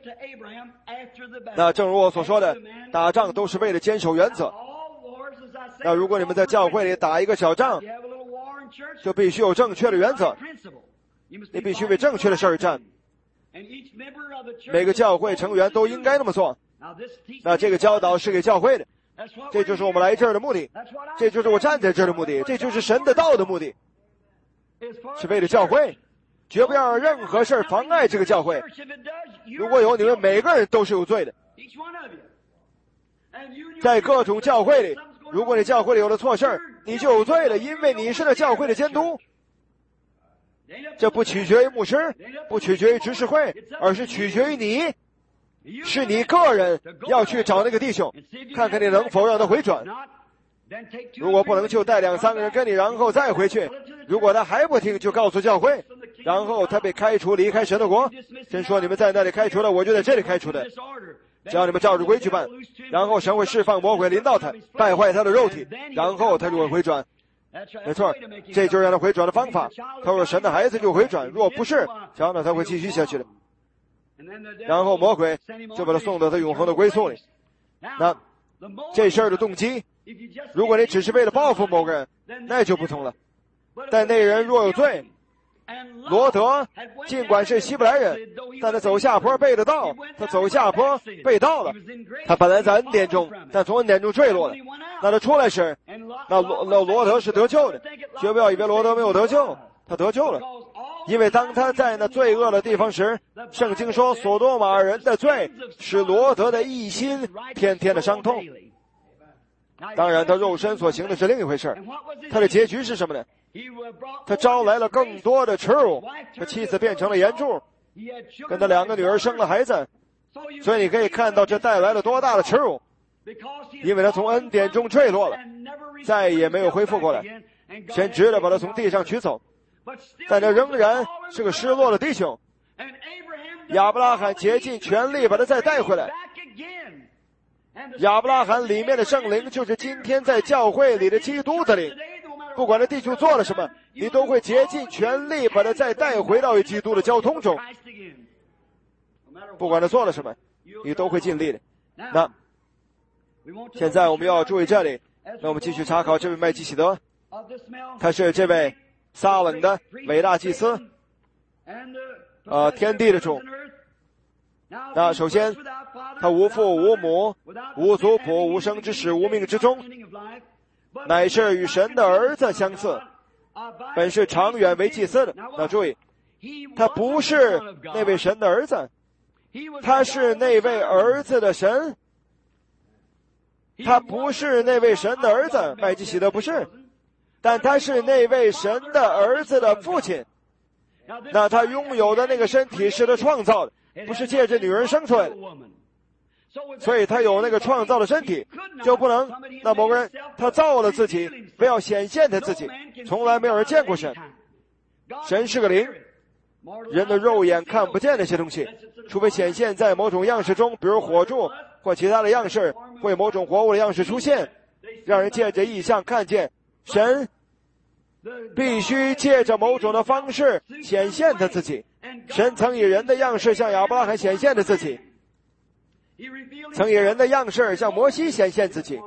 那正如我所说的，打仗都是为了坚守原则。那如果你们在教会里打一个小仗，就必须有正确的原则，你必须为正确的事而战。每个教会成员都应该那么做。那这个教导是给教会的，这就是我们来这儿的目的，这就是我站在这儿的目的，这就是神的道的目的，是为了教会，绝不要让任何事妨碍这个教会。如果有，你们每个人都是有罪的。在各种教会里，如果你教会里有了错事，你就有罪了，因为你是那教会的监督。这不取决于牧师，不取决于执事会，而是取决于你，是你个人要去找那个弟兄，看看你能否让他回转。如果不能，就带2-3个人跟你，然后再回去。如果他还不听，就告诉教会，然后他被开除，离开神的国。神说你们在那里开除了，我就在这里开除的。只要你们照着规矩办，然后神会释放魔鬼临到他，败坏他的肉体，然后他就会回转。没错，这就是让他回转的方法。他说神的孩子就回转，若不是，瞧那他会继续下去的。 然后魔鬼就把他送到他永恒的归宿里。那这事儿的动机，如果你只是为了报复某个人，那就不同了。但那人若有罪，罗德尽管是希伯来人，但他走下坡背了道，他走下坡背道了。他本来在恩典中，但从恩典中坠落了。那他出来时，那罗德是得救的。绝不要以为罗德没有得救，他得救了。因为当他在那罪恶的地方时，圣经说所多玛人的罪使罗德的一心天天的伤痛。当然他肉身所行的是另一回事，他的结局是什么呢？他招来了更多的耻辱，他妻子变成了岩柱，跟他2个女儿生了孩子。所以你可以看到这带来了多大的耻辱，因为他从恩典中坠落了，再也没有恢复过来，神直的把他从地上取走，但他仍然是个失落的弟兄。亚伯拉罕竭尽全力把他再带回来。亚伯拉罕里面的圣灵就是今天在教会里的基督的灵，不管这弟兄做了什么，你都会竭尽全力把他再带回到与基督的交通中。不管他做了什么，你都会尽力的。那现在我们要注意这里，那我们继续查考这位麦基洗德，他是这位撒冷的伟大祭司，天地的主。那首先他无父无母无族谱无生之始无命之终，乃是与神的儿子相似，本是长远为祭司的。那注意，他不是那位神的儿子，他是那位儿子的神。他不是那位神的儿子，麦基洗德不是，但他是那位神的儿子的父亲。那他拥有的那个身体是他创造的，不是借着女人生出来的，所以他有那个创造的身体，就不能那某个人他造了自己，不要显现他自己，从来没有人见过神。神是个灵，人的肉眼看不见那些东西，除非显现在某种样式中，比如火柱或其他的样式，或某种活物的样式出现，让人借着异象看见神。必须借着某种的方式显现他自己。神曾以人的样式向亚伯拉罕显现的自己，曾以人的样式向摩西显现自己，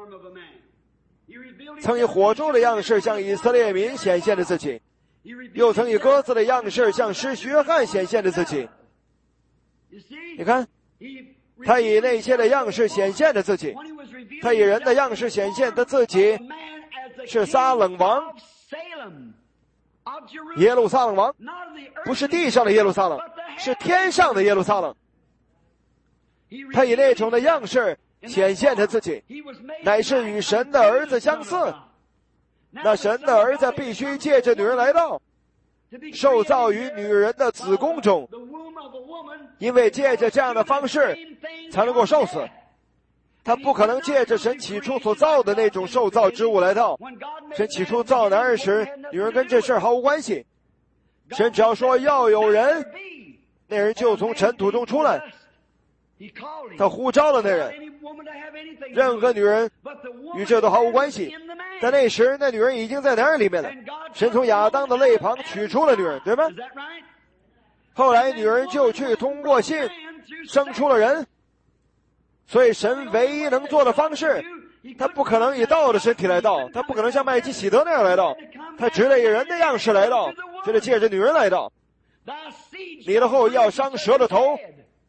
曾以火柱的样式向以色列民显现的自己，又曾以鸽子的样式向施洗约翰显现的自己。你看，他以那些的样式显现的自己，他以人的样式显现的自己是撒冷王，耶路撒冷王，不是地上的耶路撒冷，是天上的耶路撒冷。他以那种的样式显现他自己，乃是与神的儿子相似。那神的儿子必须借着女人来到，受造于女人的子宫中，因为借着这样的方式才能够受死。他不可能借着神起初所造的那种受造之物来到。神起初造男人时，女人跟这事毫无关系。神只要说要有人，那人就从尘土中出来。他呼召了那人，任何女人与这都毫无关系。在那时，那女人已经在男人里面了。神从亚当的肋旁取出了女人，对吗？后来女人就去通过性生出了人。所以神唯一能做的方式，他不可能以道的身体来到，他不可能像麦基洗德那样来到，他只得以人的样式来到，只得借着女人来到。你的后裔要伤蛇的头，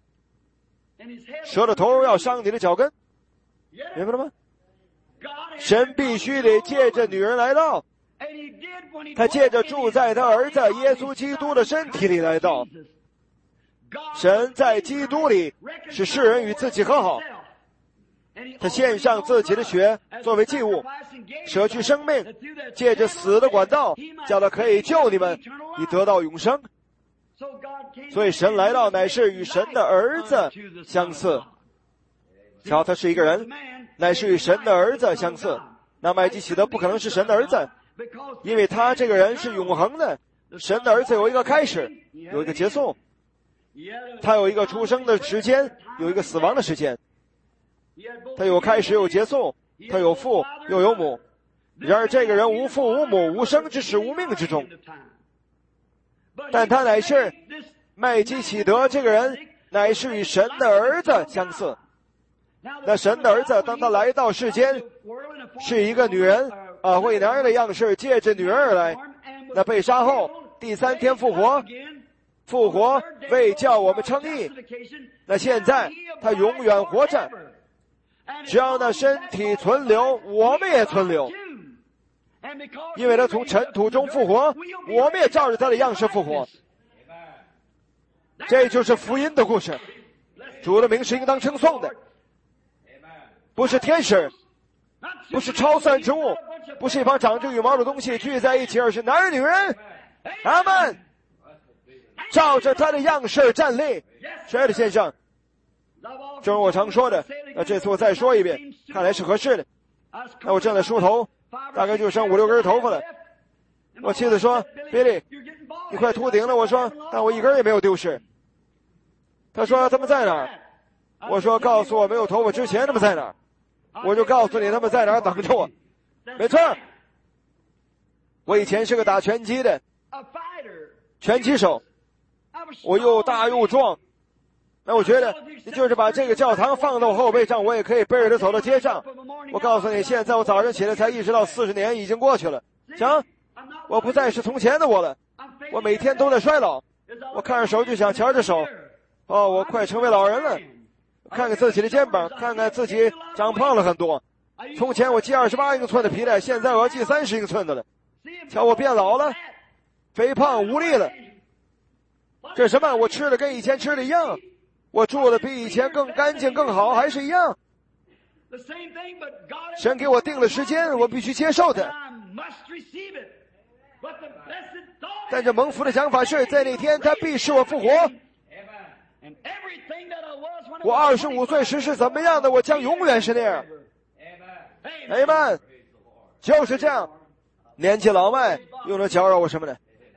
蛇的头要伤你的脚跟，明白了吗？神必须得借着女人来到，他借着住在他儿子耶稣基督的身体里来到。神在基督里使世人与自己和好，他献上自己的血作为祭物，舍去生命，借着死的管道叫他可以救你们，以得到永生。所以神来到乃是与神的儿子相似。瞧，他是一个人，乃是与神的儿子相似。那麦基洗德不可能是神的儿子，因为他这个人是永恒的。神的儿子有一个开始，有一个结束，他有一个出生的时间，有一个死亡的时间，他有开始有结束，他有父又有母。然而这个人无父无母，无生之始无命之中，但他乃是麦基洗德这个人乃是与神的儿子相似。那神的儿子当他来到世间，是一个女人为男人的样式，借着女人而来。那被杀后第3天复活为叫我们称义。那现在他永远活着，只要那身体存留，我们也存留。因为他从尘土中复活，我们也照着他的样式复活。这就是福音的故事。主的名是应当称颂的，不是天使，不是超自然之物，不是一帮长着羽毛的东西聚在一起，而是男人女人。阿们，照着他的样式站立。是的，先生，正如我常说的，这次我再说一遍，看来是合适的。那我正在梳头，大概就剩5、6根头发了。我妻子说：“比利，你快秃顶了。”我说：“但我一根也没有丢失。”他说：“他们在哪儿？”我说：“告诉我没有头发之前他们在哪儿，我就告诉你他们在哪儿等着我。”没错，我以前是个打拳击的拳击手，我又大又壮。那我觉得你就是把这个教堂放到我后背上，我也可以背着它走到街上。我告诉你，现在我早上起来才意识到40年已经过去了。想，我不再是从前的我了，我每天都在衰老。我看着手就想瞧着手，我快成为老人了。看看自己的肩膀，看看自己长胖了很多。从前我系28英寸的皮带，现在我要系30英寸的了。瞧我变老了，肥胖无力了。这什么？我吃的跟以前吃的一样，我住的比以前更干净更好，还是一样。神给我定了时间，我必须接受它。但这蒙福的想法是在那天他必使我复活。我25岁时是怎么样的，我将永远是那样。阿们，就是这样。年纪老迈又能搅扰我什么呢？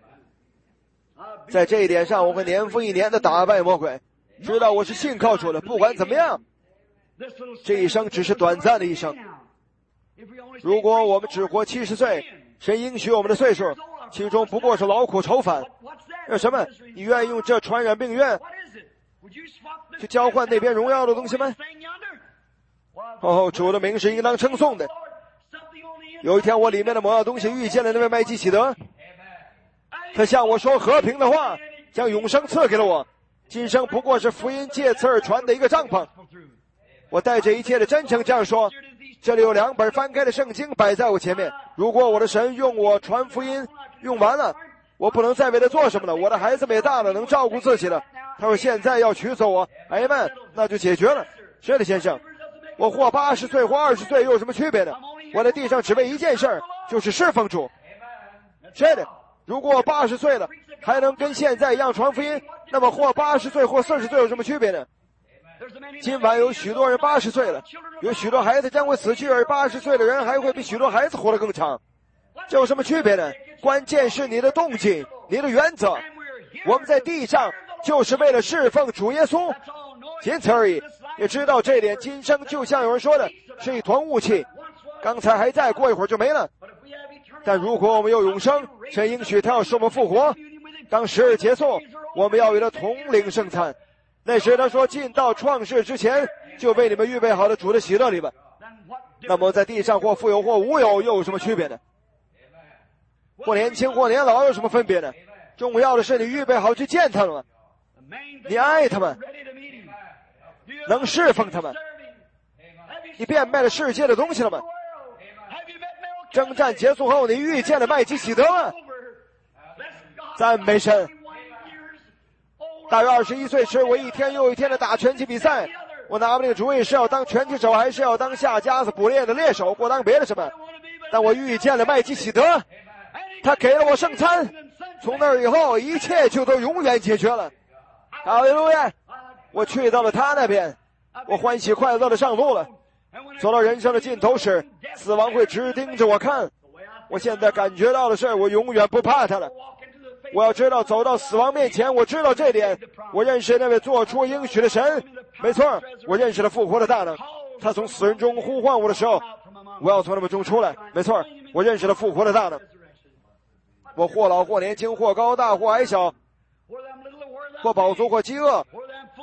在这一点上，我会年复一年的打败魔鬼，知道我是信靠主的。不管怎么样，这一生只是短暂的一生。如果我们只活70岁，神应许我们的岁数其中不过是劳苦愁烦。有什么？你愿意用这传染病院去交换那边荣耀的东西吗？主的名是应当称颂的。有一天我里面的某样东西遇见了那位麦基喜德，他向我说和平的话，将永生赐给了我。今生不过是福音借此而传的一个帐篷。我带着一切的真诚这样说。这里有2本翻开的圣经摆在我前面，如果我的神用我传福音用完了，我不能再为他做什么了。我的孩子们也大了，能照顾自己了。他说现在要取走我，哎们，那就解决了。是的，先生，我活80岁或20岁又有什么区别呢？我在地上只为一件事，就是侍奉主。是的，如果我80岁了还能跟现在一样传福音，那么活80岁或40岁有什么区别呢？今晚有许多人80岁了，有许多孩子将会死去，而80岁的人还会比许多孩子活得更长。这有什么区别呢？关键是你的动机，你的原则。我们在地上就是为了侍奉主耶稣，仅此而已。也知道这点，今生就像有人说的，是一团雾气，刚才还在，过一会儿就没了。但如果我们有永生，神应许他要使我们复活。当时日结束，我们要与他同领圣餐。那时他说，进到创世之前就为你们预备好了主的喜乐里吧。那么在地上或富有或无有又有什么区别呢？或年轻或年老有什么分别呢？重要的是你预备好去见他们吗？你爱他们，能侍奉他们，你变卖了世界的东西了吗？征战结束后你遇见了麦基喜德吗？赞美神。大约21岁时，我一天又一天的打拳击比赛，我拿不定主意是要当拳击手还是要当下家子捕猎的猎手或当别的什么。但我遇见了麦基喜德，他给了我圣餐，从那以后一切就都永远解决了。哈利路亚！我去到了他那边，我欢喜快乐的上路了。走到人生的尽头时，死亡会直盯着我看。我现在感觉到的是，我永远不怕他了。我要知道走到死亡面前，我知道这点。我认识那位做出应许的神，没错，我认识了复活的大能。他从死人中呼唤我的时候，我要从他们中出来，没错，我认识了复活的大能。我或老或年轻，或高大或矮小，或饱足或饥饿，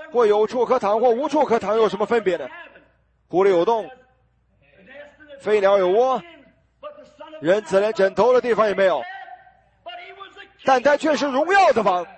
或有处可躺，或无处可躺，有什么分别呢？狐狸有洞，飞鸟有窝，人子连枕头的地方也没有，但他却是荣耀的王。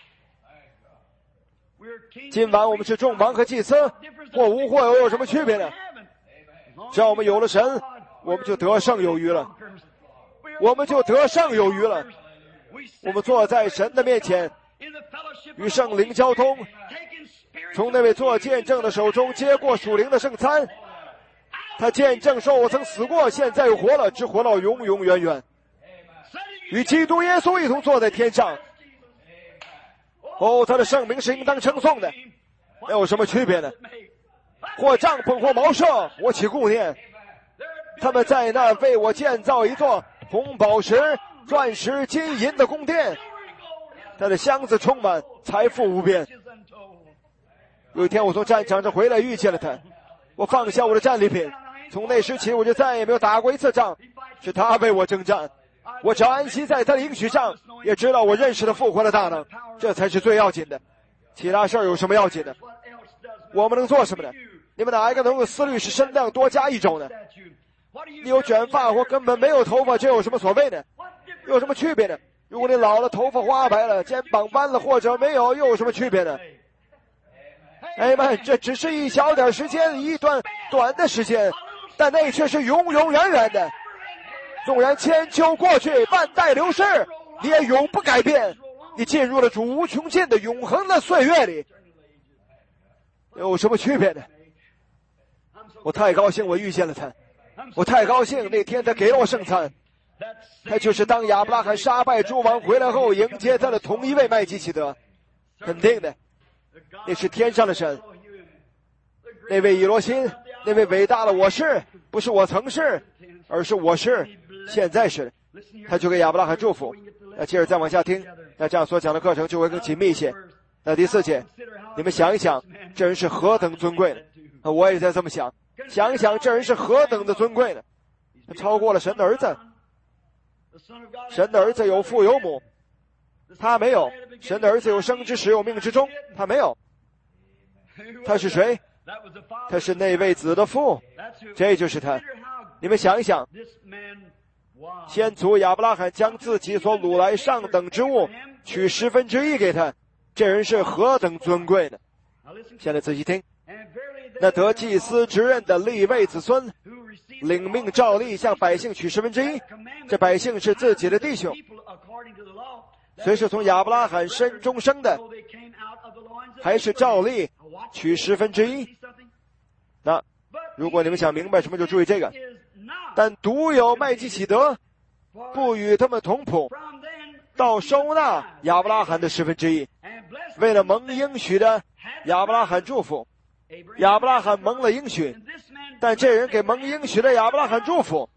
今晚我们是众王和祭司，或无或有，有什么区别呢？只要我们有了神，我们就得胜有余了，我们就得胜有余了。我们坐在神的面前，与圣灵交通，从那位做见证的手中接过属灵的圣餐。他见证说，我曾死过，现在又活了，只活到永永远远，与基督耶稣一同坐在天上。哦，他的圣名是应当称颂的，那有什么区别呢？或帐篷或茅舍，我岂顾念？他们在那为我建造一座红宝石、钻石、金银的宫殿，他的箱子充满，财富无边。有一天我从战场上回来，遇见了他，我放下我的战利品，从那时起我就再也没有打过一次仗，是他为我征战，我只要安息在他的应许上，也知道我认识了复活的大能，这才是最要紧的。其他事儿有什么要紧的？我们能做什么呢？你们哪一个能够思虑使身量多加一周呢？你有卷发或根本没有头发，这有什么所谓呢？有什么区别呢？如果你老了，头发花白了，肩膀弯了，或者没有，又有什么区别呢？哎们，这只是一小点时间，一段短的时间，但那却是永永远远的。纵然千秋过去，万代流逝，你也永不改变。你进入了主无穷尽的永恒的岁月里，有什么区别呢？我太高兴我遇见了他，我太高兴那天他给了我圣餐。他就是当亚伯拉罕杀败诸王回来后迎接他的同一位麦基洗德，肯定的，那是天上的神，那位以罗辛，那位伟大的我是，不是我曾是，而是我是，现在是。他就给亚伯拉罕祝福。那接着再往下听，那这样所讲的课程就会更紧密一些。那第4节，你们想一想，这人是何等尊贵呢？我也在这么想，想一想这人是何等的尊贵呢？他超过了神的儿子。神的儿子有父有母，他没有；神的儿子有生之始有命之终，他没有。他是谁？他是那位子的父，这就是他。你们想一想，先祖亚伯拉罕将自己所掳来上等之物取1/10给他，这人是何等尊贵呢？现在仔细听，那得祭司职任的利未子孙领命照例向百姓取1/10，这百姓是自己的弟兄，虽是从亚伯拉罕身中生的，还是照例取1/10。那如果你们想明白什么，就注意这个。但独有麦基洗德不与他们同谱，到收纳亚伯拉罕的1/10，为了蒙应许的亚伯拉罕祝福。亚伯拉罕蒙了应许，但这人给蒙应许的亚伯拉罕祝福，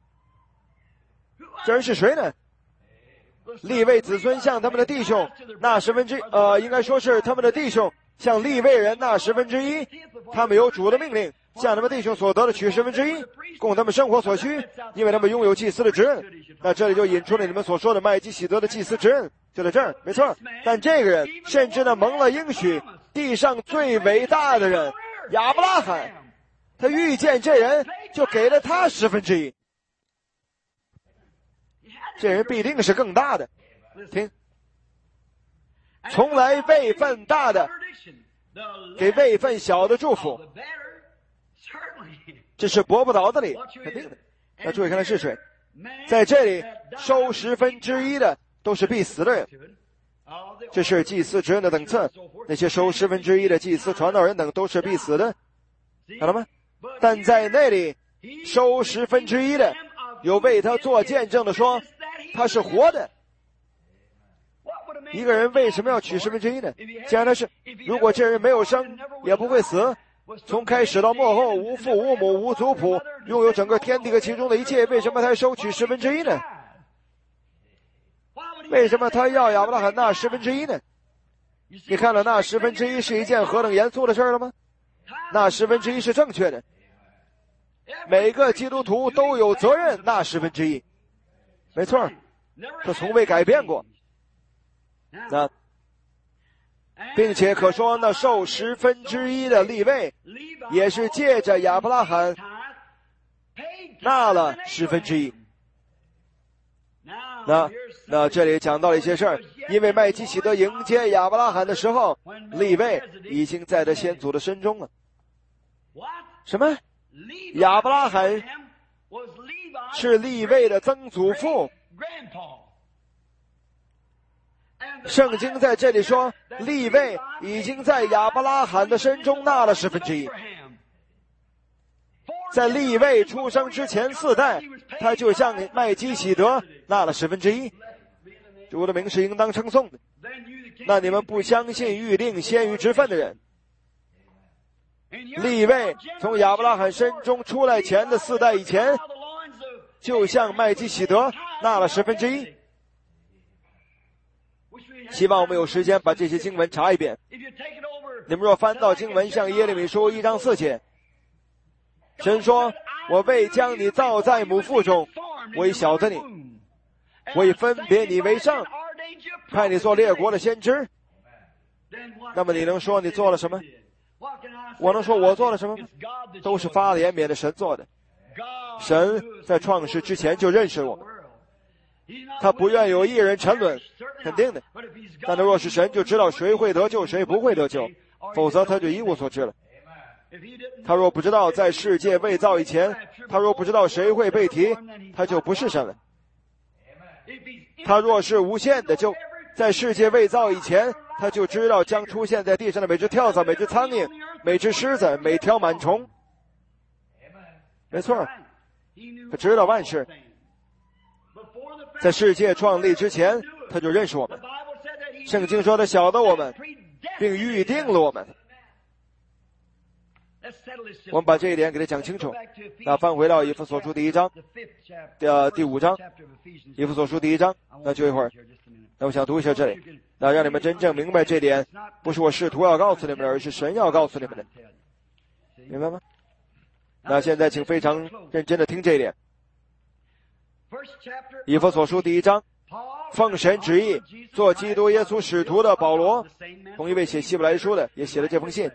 这人是谁呢？利未子孙向他们的弟兄纳1/10，应该说是他们的弟兄向利未人纳1/10，他们有主的命令，向他们弟兄所得的取1/10，供他们生活所需，因为他们拥有祭司的职任。那这里就引出了你们所说的麦基洗德的祭司职任，就在这儿，没错。但这个人甚至呢蒙了应许，地上最伟大的人亚伯拉罕，他遇见这人就给了他1/10，这人必定是更大的。听，从来位分大的给位分小的祝福，这是驳不倒的理，肯定的。那注意看他是谁，在这里收1/10的都是必死的人，这是祭司职任的等次，那些收1/10的祭司传道人等都是必死的，看到吗？但在那里收1/10的有为他做见证的说他是活的。一个人为什么要取1/10呢？既然他是，如果这人没有生也不会死，从开始到末后无父无母无族谱，拥有整个天地和其中的一切，为什么他收取1/10呢？为什么他要亚伯拉罕纳1/10呢？你看了纳1/10是一件何等严肃的事了吗？纳1/10是正确的，每个基督徒都有责任纳1/10，没错，他从未改变过。那并且可说那受1/10的利未，也是借着亚伯拉罕纳了1/10。那这里讲到了一些事儿，因为麦基洗德迎接亚伯拉罕的时候，利未已经在他先祖的身中了。什么？亚伯拉罕是利未的曾祖父。圣经在这里说，利未已经在亚伯拉罕的身中纳了1/10。在利未出生之前4代，他就向麦基洗德纳了1/10。主的名是应当称颂的。那你们不相信预定先于之分的人，利未从亚伯拉罕身中出来前的4代以前，就向麦基洗德纳了1/10。希望我们有时间把这些经文查一遍。你们若翻到经文，像耶利米书1章4节，神说，我未将你造在母腹中，我已晓得你，我已分别你为圣，派你做列国的先知。那么你能说你做了什么？我能说我做了什么吗？都是发了怜悯的神做的。神在创世之前就认识我们，他不愿有一人沉沦，肯定的。但他若是神，就知道谁会得救，谁不会得救，否则他就一无所知了。他若不知道在世界未造以前，他若不知道谁会被提，他就不是神了。他若是无限的救，在世界未造以前，他就知道将出现在地上的每只跳蚤、每只苍蝇、每只狮子、每条螨虫。没错，他知道万事。在世界创立之前，他就认识我们。圣经说他晓得我们，并预定了我们。我们把这一点给他讲清楚。那翻回到以弗所书第1章第5章，以弗所书第1章。那就一会儿，那我想读一下这里，那让你们真正明白这点，不是我试图要告诉你们的，而是神要告诉你们的，明白吗？那现在请非常认真的听这一点。以弗所书第1章，奉神旨意做基督耶稣使徒的保罗，同一位写希伯来书的也写了这封信，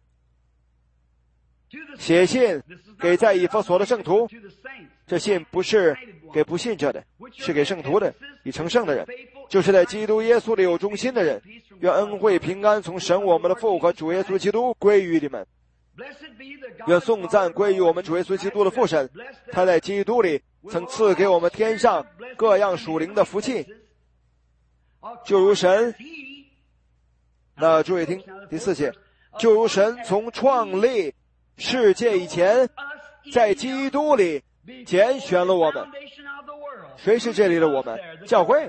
写信给在以弗所的圣徒。这信不是给不信者的，是给圣徒的，已成圣的人，就是在基督耶稣里有忠心的人。愿恩惠平安从神我们的父和主耶稣基督归于你们。愿颂赞归于我们主耶稣基督的父神，他在基督里曾赐给我们天上各样属灵的福气，就如神，那注意听第4节，就如神从创立世界以前，在基督里拣选了我们。谁是这里的我们？教会，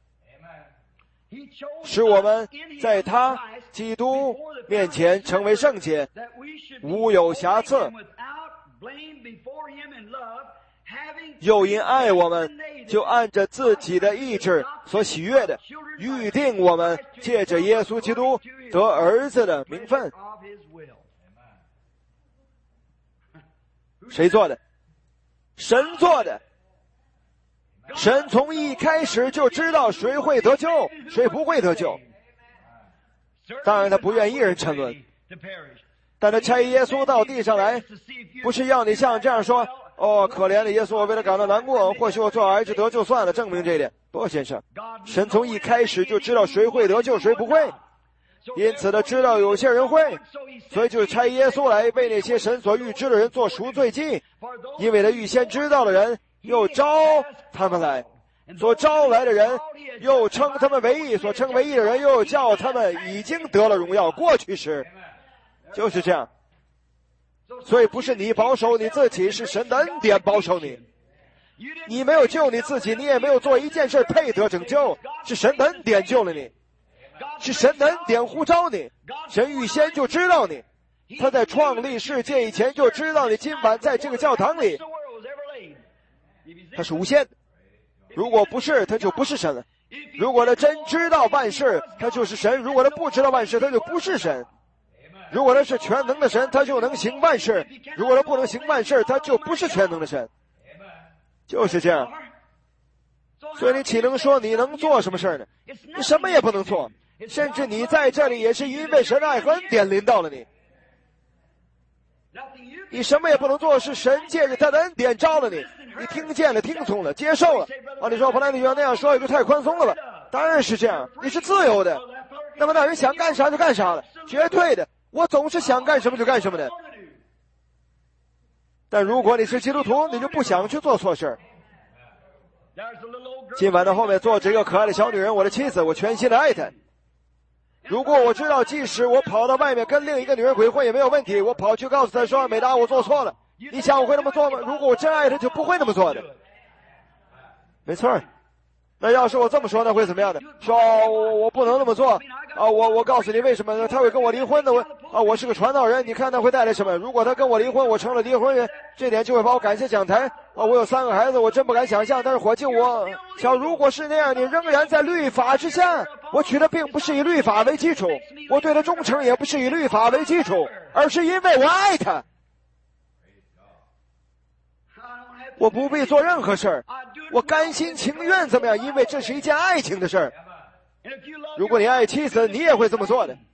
使我们在他基督面前成为圣洁，无有瑕疵，又因爱我们，就按着自己的意志所喜悦的，预定我们借着耶稣基督得儿子的名分。谁做的？神做的。神从一开始就知道谁会得救，谁不会得救。当然他不愿一人沉沦，但他差耶稣到地上来，不是要你像这样说，哦，可怜的耶稣，我为了感到难过，或许我做儿子得救算了，证明这一点。不，先生，神从一开始就知道谁会得救，谁不会。因此他知道有些人会，所以就差耶稣来为那些神所预知的人做赎罪祭，因为他预先知道的人又招他们来，所招来的人又称他们为义，所称为义的人又叫他们已经得了荣耀。过去时就是这样，所以不是你保守你自己，是神的恩典保守你。你没有救你自己，你也没有做一件事配得拯救，是神的恩典救了你，是神的恩典呼召你。神预先就知道你，他在创立世界以前就知道你今晚在这个教堂里。他是无限的，如果不是他就不是神了。如果他真知道万事，他就是神；如果他不知道万事，他就不是神。如果他是全能的神，他就能行万事；如果他不能行万事，他就不是全能的神。就是这样。所以你岂能说你能做什么事呢？你什么也不能做， 甚至你在这里也是因为神的爱和恩典临到了你。你什么也不能做，是神借着他的恩典招了你，你听见了，听从了，接受了。你说普兰，你觉得那样说也就太宽松了吧？当然是这样，你是自由的。那么那人想干啥就干啥了，绝对的。我总是想干什么就干什么的。但如果你是基督徒，你就不想去做错事。今晚的后面坐着一个可爱的小女人，我的妻子，我全心的爱她。如果我知道即使我跑到外面跟另一个女人鬼混也没有问题，我跑去告诉她说，美达，我做错了，你想我会那么做吗？如果我真爱她，就不会那么做的。没错。那要是我这么说，那会怎么样的？说我不能那么做啊！我告诉你为什么呢？他会跟我离婚的。我是个传道人，你看他会带来什么？如果他跟我离婚，我成了离婚人，这点就会把我赶下讲台啊！我有3个孩子，我真不敢想象。但是伙计，如果是那样，你仍然在律法之下。我娶的并不是以律法为基础，我对他忠诚也不是以律法为基础，而是因为我爱他。我不必做任何事儿，我甘心情愿怎么样？因为这是一件爱情的事儿。如果你爱妻子，你也会这么做的。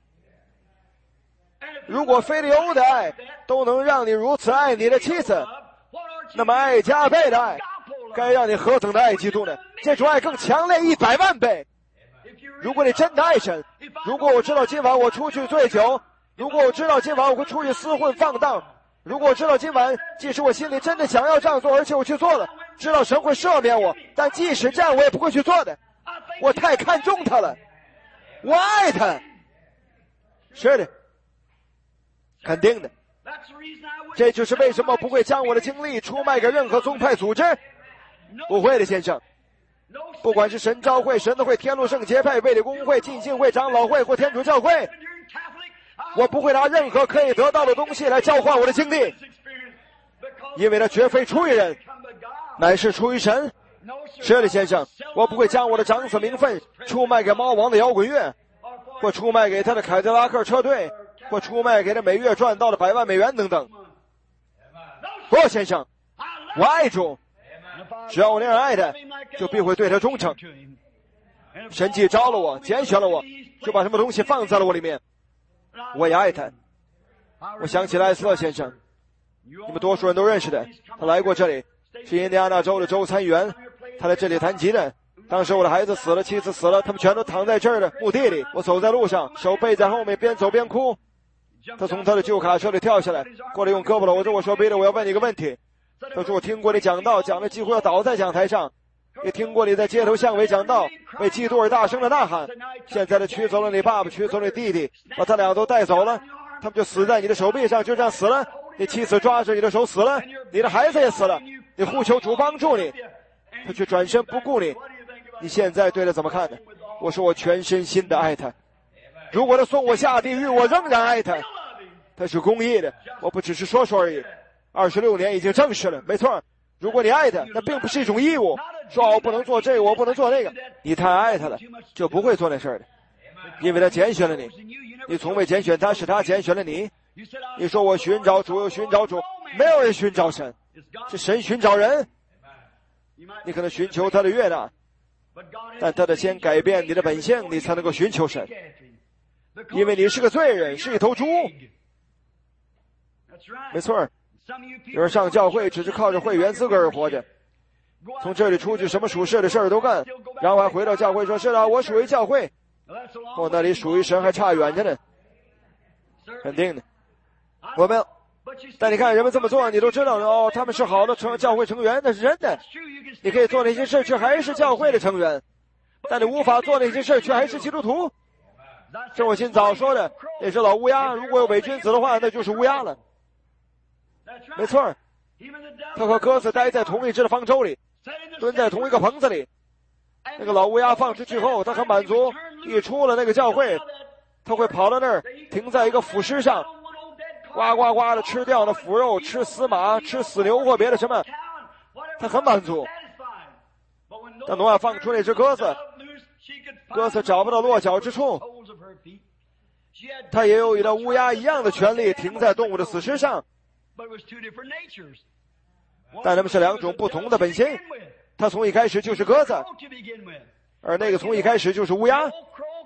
如果菲利欧的爱都能让你如此爱你的妻子，那么爱加倍的爱该让你何等的爱基督呢？这种爱更强烈100万倍。如果你真的爱神，如果我知道今晚我出去醉酒，如果我知道今晚我会出去厮混放荡，如果我知道今晚即使我心里真的想要这样做，而且我去做了，知道神会赦免我，但即使这样我也不会去做的。我太看重他了，我爱他。是的，肯定的。这就是为什么不会将我的精力出卖给任何宗派组织。不会的，先生。不管是神召会、神的会、天路圣洁派、卫理公会、浸信会、长老会或天主教会，我不会拿任何可以得到的东西来交换我的精力，因为它绝非出于人，乃是出于神。是的，先生，我不会将我的长子名分出卖给猫王的摇滚乐，或出卖给他的凯迪拉克车队，或出卖给他每月赚到的100万美元等等。不，先生，我爱主，只要我那样爱他，就必会对他忠诚。神既招了我，拣选了我，就把什么东西放在了我里面，我也爱他。我想起了艾斯勒先生，你们多数人都认识的，他来过这里，是印第安纳州的州参议员，他在这里弹吉的。当时我的孩子死了，妻子死了，他们全都躺在这儿的墓地里。我走在路上，手背在后面，边走边哭。他从他的旧卡车里跳下来，过来用胳膊搂着我说，彼得，我要问你一个问题。他说，我听过你讲道，讲的几乎要倒在讲台上，也听过你在街头巷尾讲道，为基督而大声的呐喊。现在他取走了你爸爸，取走了你弟弟，把他俩都带走了，他们就死在你的手臂上，就这样死了。你妻子抓着你的手死了，你的孩子也死了，你呼求主帮助你，他却转身不顾你。你现在对他怎么看呢？我说，我全身心的爱他，如果他送我下地狱，我仍然爱他。他是公义的，我不只是说说而已。26年已经证实了，没错。如果你爱他，那并不是一种义务，说我不能做这个，我不能做那个。你太爱他了，就不会做那事儿的，因为他拣选了你，你从未拣选他，是他拣选了你。你说我寻找主又寻找主，没有人寻找神，是神寻找人。你可能寻求他的悦纳，但他得先改变你的本性，你才能够寻求神，因为你是个罪人，是一头猪。没错，有人上教会只是靠着会员资格而活着，从这里出去什么属世的事儿都干，然后还回到教会说，是的，我属于教会，那里属于神还差远着呢。肯定的，我们但你看人们这么做，你都知道他们是好的教会成员，那是真的。你可以做那些事却还是教会的成员，但你无法做那些事却还是基督徒。正我今早说的，那是老乌鸦，如果有伪君子的话，那就是乌鸦了。没错，他和鸽子待在同一只的方舟里，蹲在同一个棚子里。那个老乌鸦放出去后，他很满足，一出了那个教会，他会跑到那儿，停在一个腐尸上，呱呱呱的吃掉那腐肉，吃死马，吃死牛或别的什么，他很满足。但挪亚放出那只鸽子，鸽子找不到落脚之处，他也有与那乌鸦一样的权利，停在动物的死尸上。但他们是两种不同的本性，他从一开始就是鸽子，而那个从一开始就是乌鸦。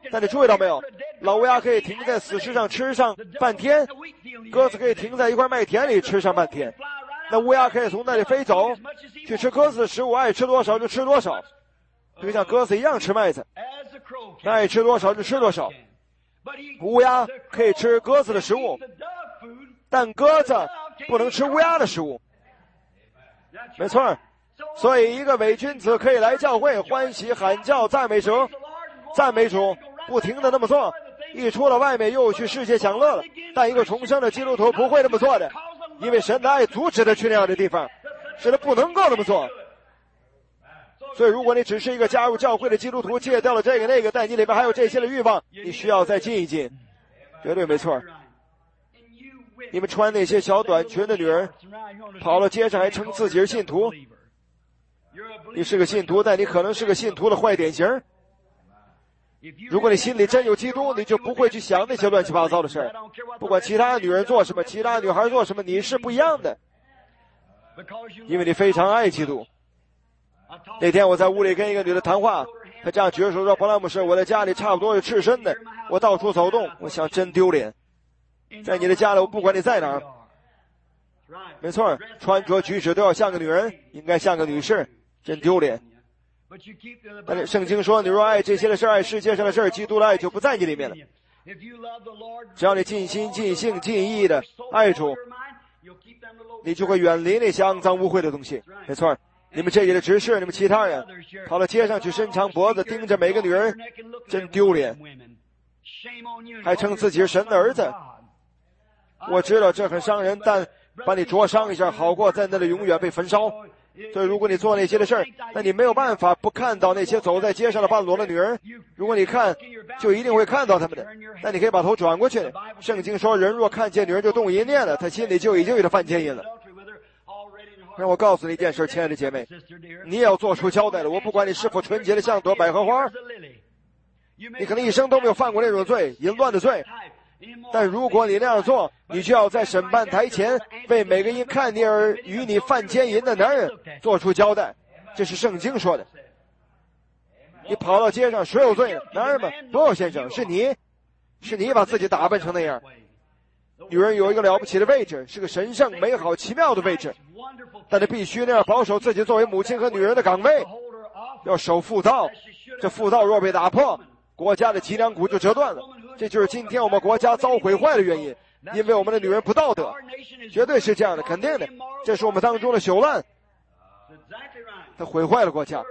但你注意到没有，老乌鸦可以停在死尸上吃上半天，鸽子可以停在一块麦田里吃上半天，那乌鸦可以从那里飞走去吃鸽子的食物，爱吃多少就吃多少，就像鸽子一样吃麦子，爱吃多少就吃多少。乌鸦可以吃鸽子的食物，但鸽子不能吃乌鸦的食物。没错，所以一个伪君子可以来教会欢喜喊叫赞美主，不停的那么做，一出了外面又去世界享乐了。但一个重生的基督徒不会那么做的，因为神的爱阻止他去那样的地方，使他不能够那么做。所以如果你只是一个加入教会的基督徒，戒掉了这个那个，但你里面还有这些的欲望，你需要再进一进。绝对没错。你们穿那些小短裙的女人跑到街上还称自己是信徒，你是个信徒，但你可能是个信徒的坏典型。如果你心里真有基督，你就不会去想那些乱七八糟的事儿。不管其他女人做什么，其他女孩做什么，你是不一样的，因为你非常爱基督。那天我在屋里跟一个女的谈话，她这样举手说：“伯拉姆师，我在家里差不多是赤身的，我到处走动，我想真丢脸。在你的家里，我不管你在哪儿，没错，穿着举止都要像个女人，应该像个女士，真丢脸。但是圣经说，你若爱这些的事，爱世界上的事，基督的爱就不在你里面了。只要你尽心尽性尽意的爱主，你就会远离那些肮脏污秽的东西。没错，你们这里的执事，你们其他人跑到街上去伸长脖子盯着每个女人，真丢脸，还称自己是神的儿子。我知道这很伤人，但把你灼伤一下好过在那里永远被焚烧。所以如果你做那些的事儿，那你没有办法不看到那些走在街上的半裸的女人。如果你看，就一定会看到他们的。那你可以把头转过去。圣经说，人若看见女人就动淫念了，他心里就已经有他犯奸淫了。让我告诉你一件事，亲爱的姐妹，你也要做出交代了。我不管你是否纯洁的像朵百合花，你可能一生都没有犯过那种罪，淫乱的罪。但如果你那样做，你就要在审判台前为每个因看你而与你犯奸淫的男人做出交代，这是圣经说的。你跑到街上，谁有罪呢？男人们，不要先生，是你把自己打扮成那样。女人有一个了不起的位置，是个神圣、美好、奇妙的位置，但她必须那样保守自己作为母亲和女人的岗位，要守妇道。这妇道若被打破，国家的脊梁骨就折断了。这就是今天我们国家遭毁坏的原因，因为我们的女人不道德，绝对是这样的，肯定的。这是我们当中的朽烂，它毁坏了国家。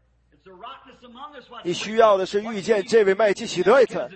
你需要的是遇见这位麦基洗德一次，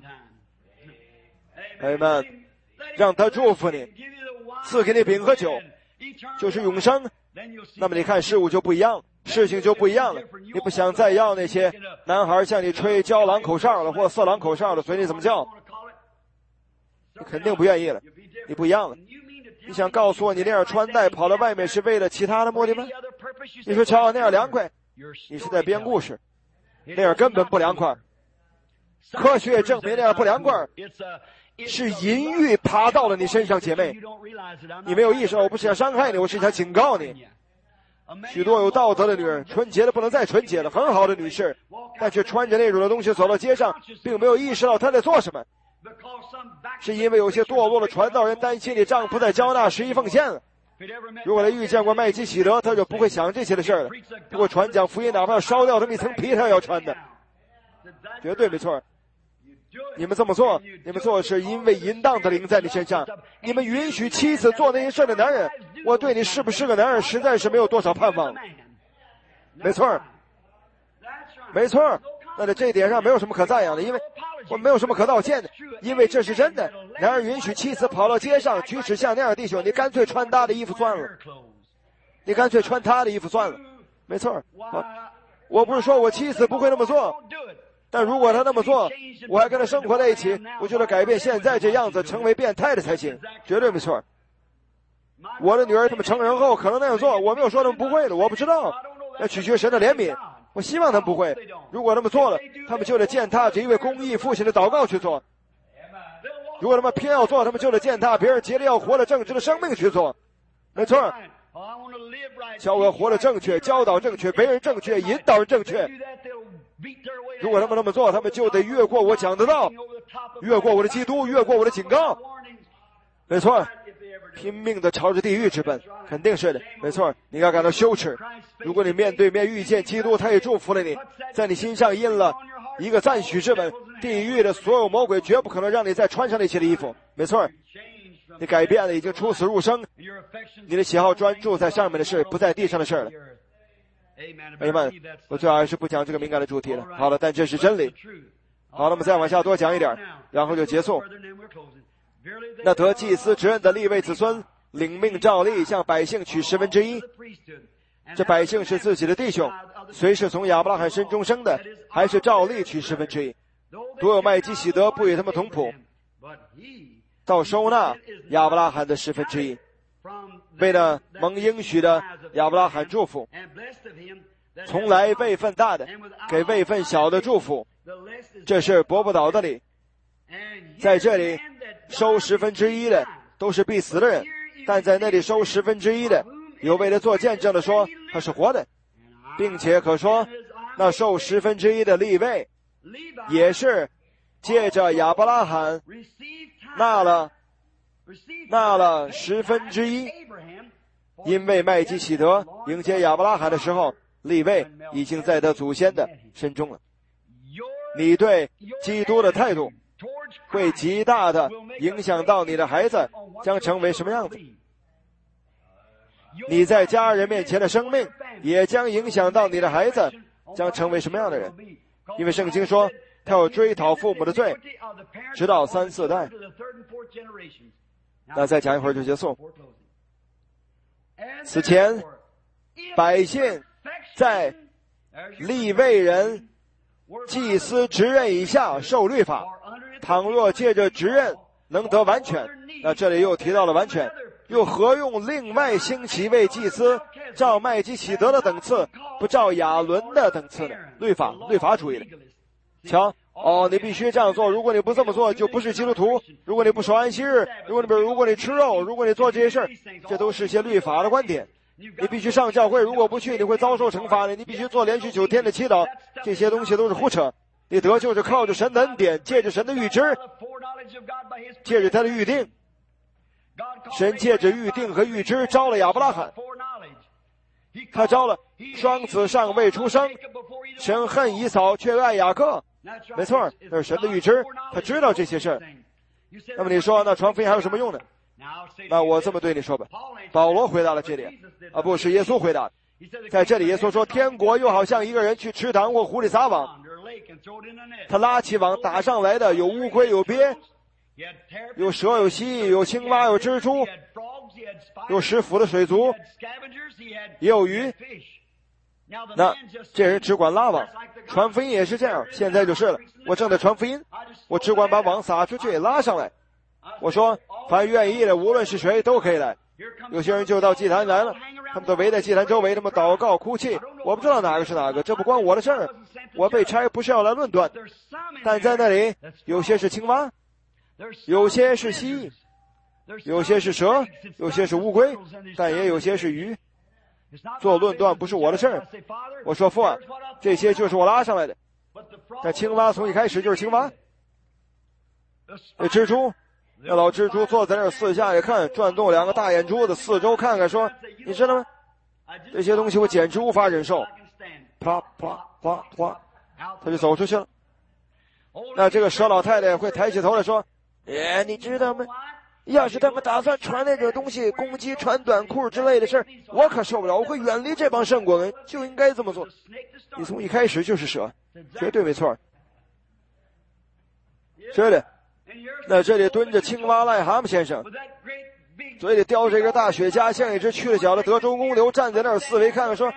朋友们，让他祝福你，赐给你饼和酒，就是永生。那么你看事物就不一样，事情就不一样了。你不想再要那些男孩向你吹胶囊口哨了或色狼口哨了，随你怎么叫，你肯定不愿意了。你不一样了。你想告诉我你那样穿戴跑到外面是为了其他的目的吗？你说瞧那样凉快，你是在编故事，那样根本不凉快。科学证明那样不凉快，是淫欲爬到了你身上，姐妹，你没有意识到，我不是想伤害你，我是想警告你。许多有道德的女人，纯洁的不能再纯洁了，很好的女士，但却穿着那种的东西走到街上，并没有意识到她在做什么，是因为有些堕落的传道人担心你丈夫在交纳十一奉献了。如果他遇见过麦基洗德，他就不会想这些的事了。如果传讲福音，哪怕要烧掉这么一层皮，他也要穿的，绝对没错。你们这么做，你们做是因为淫荡的灵在你身上。你们允许妻子做那些事的男人，我对你是不是个男人实在是没有多少盼望。没错，没错。那在这一点上没有什么可赞扬的，因为我没有什么可道歉的，因为这是真的。男人允许妻子跑到街上举止像那样的弟兄，你干脆穿他的衣服算了，你干脆穿他的衣服算了。没错，我不是说我妻子不会那么做，但如果他那么做，我还跟他生活在一起，我就得改变现在这样子，成为变态的才行，绝对没错。我的女儿他们成人后可能那样做，我没有说他们不会的，我不知道，要取决神的怜悯。我希望他们不会，如果他们做了，他们就得践踏着一位公义父亲的祷告去做。如果他们偏要做，他们就得践踏别人竭力要活了正直的生命去做。没错，教我活得正确，教导正确，为人正确，引导人正确。 如果他们那么做，他们就得越过我讲的道，越过我的基督，越过我的警告。没错，拼命的朝着地狱直奔，肯定是的。没错，你要感到羞耻。如果你面对面遇见基督，他也祝福了你，在你心上印了一个赞许之本，地狱的所有魔鬼绝不可能让你再穿上那些的衣服。没错，你改变了，已经出死入生，你的喜好专注在上面的事，不在地上的事了。朋友们，我最好还是不讲这个敏感的主题了。好了，但这是真理。好了，我们再往下多讲一点，然后就结束。那得祭司职任的利未子孙领命照例向百姓取1/10。这百姓是自己的弟兄，虽是从亚伯拉罕身中生的，还是照例取1/10。独有麦基洗德不与他们同谱，到收纳亚伯拉罕的1/10，为了蒙应许的亚伯拉罕祝福，从来位分大的给位分小的祝福，这是驳不倒的理。在这里收1/10的都是必死的人，但在那里收1/10的有为了做见证的说他是活的，并且可说那受1/10的利未也是借着亚伯拉罕纳了1/10，因为麦基洗德迎接亚伯拉罕的时候，利未已经在他祖先的身中了。你对基督的态度会极大的影响到你的孩子将成为什么样子，你在家人面前的生命也将影响到你的孩子将成为什么样的人。因为圣经说他要追讨父母的罪，直到3、4代。那再讲一会儿就结束。此前百姓在利未人祭司职任以下受律法，倘若借着职任能得完全，那这里又提到了完全，又何用另外兴起为祭司，照麦基洗德的等次，不照亚伦的等次呢？律法主义的。瞧，你必须这样做，如果你不这么做就不是基督徒，如果你不守安息日，如果你吃肉，如果你做这些事儿，这都是些律法的观点。你必须上教会，如果不去你会遭受惩罚的，你必须做连续9天的祈祷，这些东西都是胡扯。你得救是靠着神的恩典，借着神的预知，借着他的预定。神借着预定和预知招了亚伯拉罕，他招了双子尚未出生，神恨以扫却爱雅各。没错，那是神的预知，他知道这些事儿。那么你说那传福音还有什么用呢？那我这么对你说吧，保罗回答了这点，不是耶稣回答。在这里耶稣说，天国又好像一个人去池塘或湖里撒网，他拉起网打上来的有乌龟有鳖，有蛇有蜥蜴有青蛙有蜘蛛，有10腹的水族，也有鱼。那这人只管拉网，传福音也是这样。现在就是了，我正在传福音，我只管把网撒出去拉上来。我说凡愿意的无论是谁都可以来。有些人就到祭坛来了，他们都围在祭坛周围，他们祷告哭泣，我不知道哪个是哪个，这不关我的事儿，我被差不是要来论断。但在那里有些是青蛙，有些是蜥蜴，有些是蛇，有些是乌龟，但也有些是鱼。做论断不是我的事儿。我说父啊，这些就是我拉上来的。但青蛙从一开始就是青蛙。那蜘蛛，那老蜘蛛坐在那儿四下也看，转动2个大眼珠子四周看看，说你知道吗，这些东西我简直无法忍受。啪啪啪啪，他就走出去了。那这个蛇老太太会抬起头来说，你知道吗，要是他们打算传那种东西攻击穿短裤之类的事儿，我可受不了，我会远离这帮圣果们，就应该这么做。你从一开始就是蛇，绝对没错。是的，那这里蹲着青蛙癞蛤蟆先生，嘴里叼着一个大雪茄，像一只去了脚的德州公牛，站在那儿四围看看，说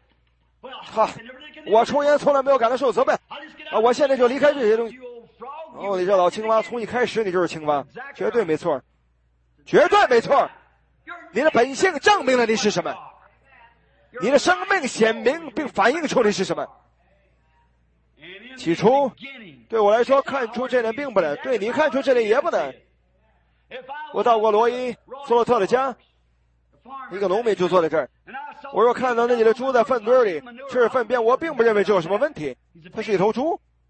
我抽烟从来没有感到受责备我现在就离开这些东西。你这老青蛙从一开始你就是青蛙，绝对没错，绝对没错。你的本性证明了你是什么，你的生命显明并反映出你是什么。起初对我来说看出这点并不难，对你看出这点也不难。我到过罗伊索洛特的家，一个农民就坐在这儿，我若看到那里的猪在粪堆里吃粪便，我并不认为这有什么问题，它是一头猪，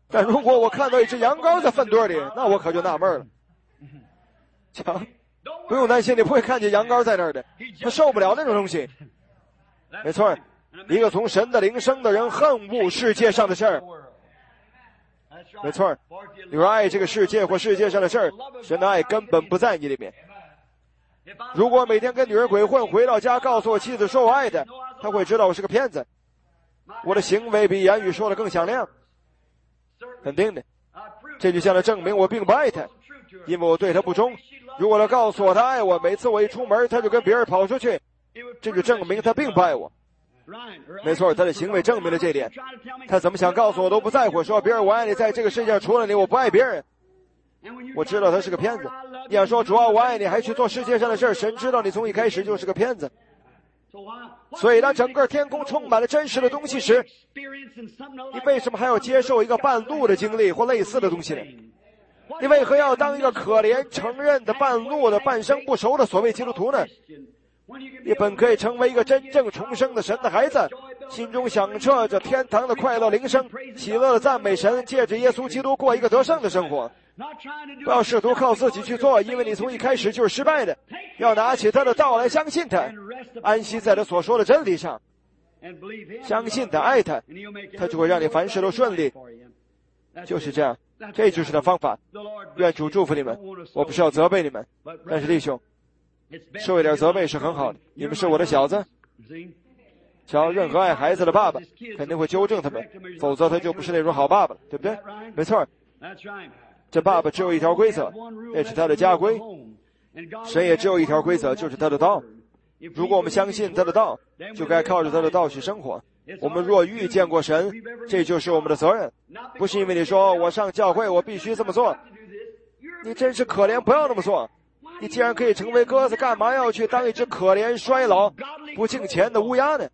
但如果我看到一只羊羔在粪堆里，那我可就纳闷了。瞧，不用担心，你不会看见羊羔在那儿的，他受不了那种东西。没错，一个从神的灵生的人恨恶世界上的事儿。没错，你说爱这个世界或世界上的事儿，神的爱根本不在你里面。如果每天跟女人鬼混，回到家告诉我妻子说我爱她，她会知道我是个骗子。我的行为比言语说的更响亮。肯定的，这就像来证明我并不爱她，因为我对她不忠。如果她告诉我她爱我，每次我一出门她就跟别人跑出去，这就证明她并不爱我。没错，他的行为证明了这点。他怎么想告诉我都不在乎，说别人我爱你，在这个世界上除了你我不爱别人。我知道他是个骗子。你要说主啊我爱你，还去做世界上的事，神知道你从一开始就是个骗子。所以当整个天空充满了真实的东西时，你为什么还要接受一个半路的经历或类似的东西呢？你为何要当一个可怜承认的半路的半生不熟的所谓基督徒呢？你本可以成为一个真正重生的神的孩子，心中响彻着天堂的快乐铃声，喜乐的赞美神，借着耶稣基督过一个得胜的生活。不要试图靠自己去做，因为你从一开始就是失败的。要拿起他的道来相信他，安息在他所说的真理上，相信他，爱他，他就会让你凡事都顺利。就是这样，这就是他方法。愿主祝福你们。我不是要责备你们，但是弟兄，受一点责备是很好的。你们是我的小子，瞧，任何爱孩子的爸爸肯定会纠正他们，否则他就不是那种好爸爸，对不对？没错，这爸爸只有一条规则，那是他的家规。神也只有一条规则，就是他的道。如果我们相信他的道，就该靠着他的道去生活。我们若遇见过神，这就是我们的责任。不是因为你说我上教会我必须这么做，你真是可怜，不要那么做。你既然可以成为鸽子，干嘛要去当一只可怜衰老不敬虔的乌鸦呢？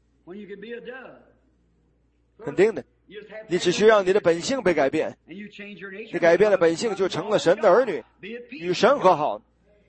肯定的，你只需要你的本性被改变，你改变了本性就成了神的儿女，与神和好。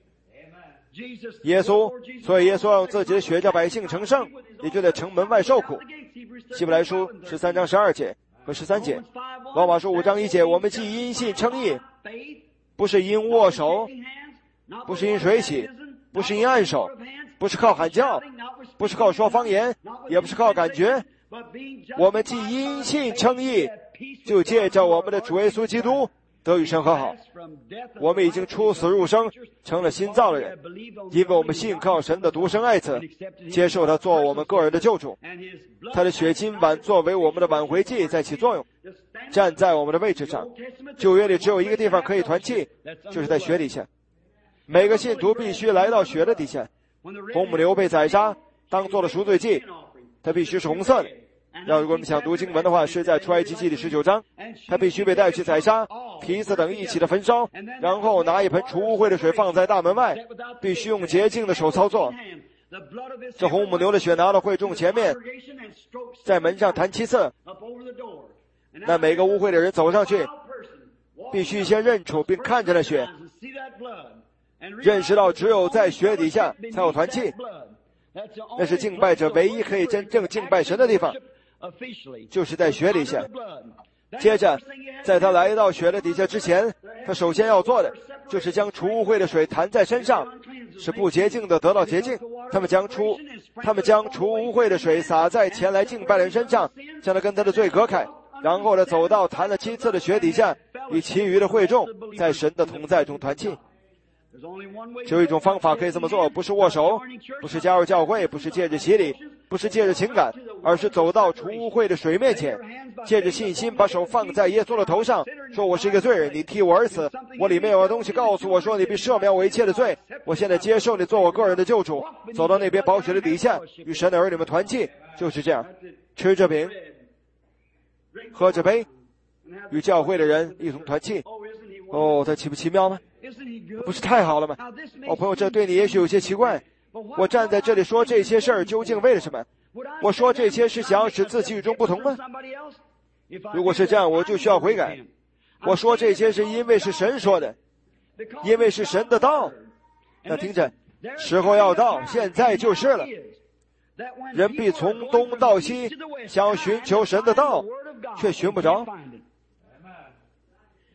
耶稣，所以耶稣要用自己的血叫百姓成圣，也就在城门外受苦。希伯来书13章12节和13节，罗马书5章1节，我们既因信称义，不是因握手，不是因水洗，不是因按手，不是靠喊叫，不是靠说方言，也不是靠感觉。我们既因信称义，就借着我们的主耶稣基督得与神和好。我们已经出死入生，成了新造的人，因为我们信靠神的独生爱子，接受他做我们个人的救主。他的血今晚作为我们的挽回祭在起作用，站在我们的位置上。旧约里只有一个地方可以团契，就是在血底下。每个信徒必须来到血的底下。红母牛被宰杀，当做了赎罪祭，它必须是红色的。如果我们想读经文的话，是在出埃及记第19章，它必须被带去宰杀，皮子等一起的焚烧，然后拿一盆除污秽的水放在大门外，必须用洁净的手操作。这红母牛的血拿到会众前面，在门上弹7次。那每个污秽的人走上去，必须先认出并看着那血，认识到只有在血底下才有团契。那是敬拜者唯一可以真正敬拜神的地方，就是在血底下。接着在他来到血的底下之前，他首先要做的就是将除污秽的水弹在身上，使不洁净的得到洁净。他们将除污秽的水洒在前来敬拜人身上，将他跟他的罪隔开，然后呢走到弹了7次的血底下，与其余的会众在神的同在中团契。只有一种方法可以这么做，不是握手，不是加入教会，不是借着洗礼，不是借着情感，而是走到除污秽的水面前，借着信心把手放在耶稣的头上，说我是一个罪人，你替我而死，我里面有个东西告诉我说你必赦免我一切的罪，我现在接受你做我个人的救主。走到那边宝血的底下，与神的儿女们团契，就是这样，吃着饼，喝着杯，与教会的人一同团契。哦，这奇不奇妙吗？不是太好了吗？朋友，这对你也许有些奇怪。我站在这里说这些事儿究竟为了什么？我说这些是想要使自己与众不同吗？如果是这样，我就需要悔改。我说这些是因为是神说的，因为是神的道。那听着，时候要到，现在就是了。人必从东到西，想寻求神的道，却寻不着。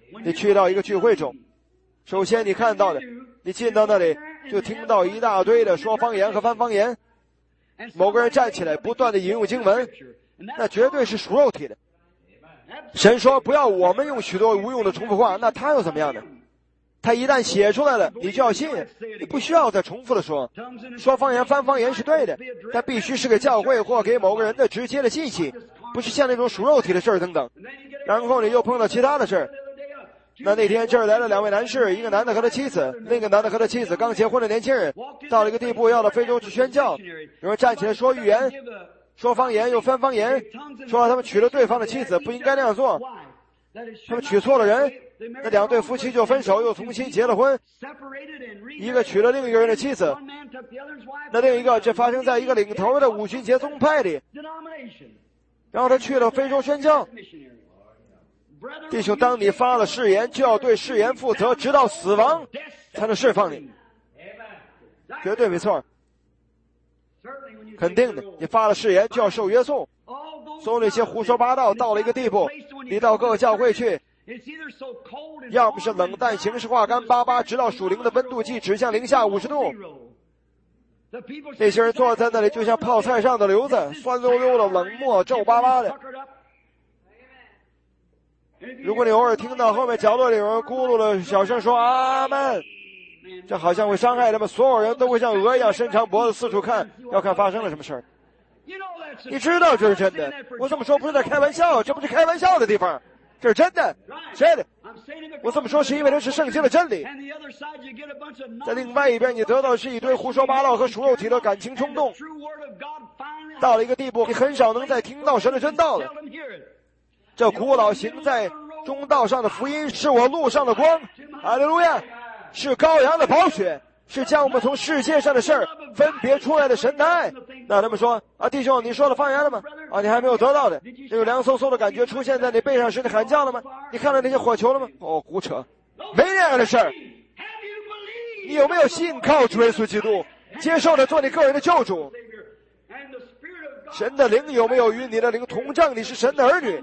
你去到一个聚会中，首先你看到的，你进到那里就听到一大堆的说方言和翻方言，某个人站起来不断的引用经文，那绝对是属肉体的。神说不要我们用许多无用的重复话，那他又怎么样呢？他一旦写出来了，你就要信，你不需要再重复的说。说方言翻方言是对的，但必须是给教会或给某个人的直接的信息，不是像那种属肉体的事儿等等。然后你又碰到其他的事儿。那天这儿来了2位男士，一个男的和他妻子，另一个男的和他妻子刚结婚的年轻人，到了一个地步要到非洲去宣教，有人站起来说预言，说方言又翻方言，说他们娶了对方的妻子，不应该那样做，他们娶错了人，那2对夫妻就分手，又重新结了婚，一个娶了另一个人的妻子，那另一个这发生在一个领头的五旬节宗派里，然后他去了非洲宣教。弟兄，当你发了誓言，就要对誓言负责，直到死亡才能释放你，绝对没错，肯定的。你发了誓言就要受约束，所有那些胡说八道到了一个地步，你到各个教会去，要么是冷淡形式化干巴巴，直到属灵的温度计指向零下50度。那些人坐在那里就像泡菜上的瘤子，酸溜溜的，冷漠皱巴巴的。如果你偶尔听到后面角落里有人咕噜的小声说阿们，这好像会伤害他们，所有人都会像鹅一样伸长脖子四处看，要看发生了什么事儿。你知道这是真的，我这么说不是在开玩笑，这不是开玩笑的地方，这是真的，真的。我这么说是因为这是圣经的真理。在另外一边，你得到的是一堆胡说八道和属肉体的感情冲动，到了一个地步，你很少能再听到神的真道了。这古老行在中道上的福音是我路上的光，哈利路亚，是羔羊的宝血，是将我们从世界上的事儿分别出来的神的爱。那他们说啊，弟兄，你说了方言了吗？啊，你还没有得到的，那个凉飕飕的感觉出现在你背上时，你喊叫了吗？你看到那些火球了吗？哦，胡扯，没那样的事儿。你有没有信靠主耶稣基督，接受他做你个人的救主？神的灵有没有与你的灵同证？你是神的儿女，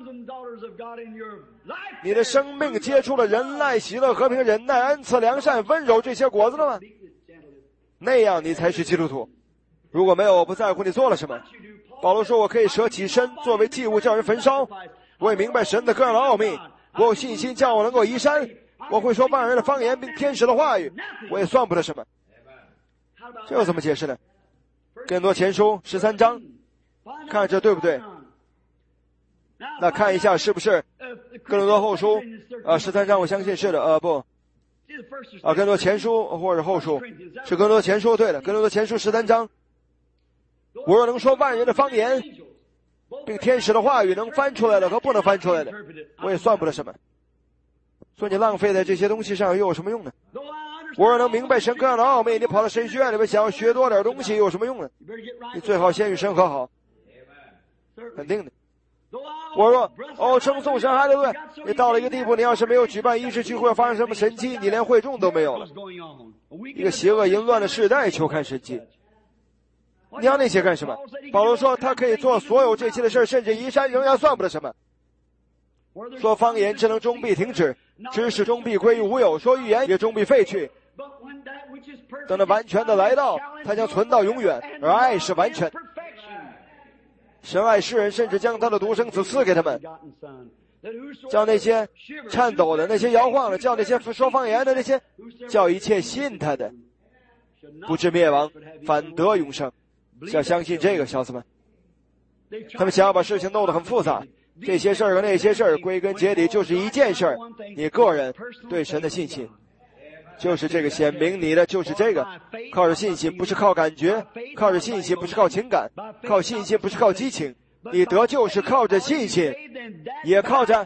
你的生命接触了仁爱、喜乐、和平、忍耐、恩慈、良善、温柔这些果子了吗？那样你才是基督徒。如果没有，我不在乎你做了什么。保罗说，我可以舍己身作为祭物叫人焚烧。我也明白神的各样的奥秘，我有信心叫我能够移山，我会说万人的方言并天使的话语，我也算不得什么。这又怎么解释呢？更多前书13章，看这对不对？那看一下是不是哥林多后书13章，我相信是的。不哥林多前书或者后书，是哥林多前书，对的，哥林多前书13章。我若能说万人的方言并天使的话语，能翻出来的和不能翻出来的，我也算不得什么。所以你浪费在这些东西上又有什么用呢？我若能明白神各样的奥秘，你跑到神学院里面想要学多点东西有什么用呢？你最好先与神和好，肯定的。我说称颂神，哈利路亚！你到了一个地步，你要是没有举办医治聚会，发生什么神迹，你连会众都没有了。一个邪恶淫乱的世代求看神迹，你要那些干什么？保罗说他可以做所有这些的事，甚至移山仍然算不得什么。说方言只能终必停止，知识终必归于无有，说预言也终必废去。等到完全的来到，他将存到永远，而爱是完全。神爱世人，甚至将他的独生子赐给他们，叫那些颤抖的，那些摇晃的，叫那些说方言的，那些叫一切信他的不至灭亡，反得永生。要相信这个，小子们。他们想要把事情弄得很复杂，这些事儿和那些事儿归根结底就是一件事儿，你个人对神的信心，就是这个显明你的，就是这个。靠着信心，不是靠感觉；靠着信心，不是靠情感；靠信心，不是靠激情。你得救是靠着信心，也靠着，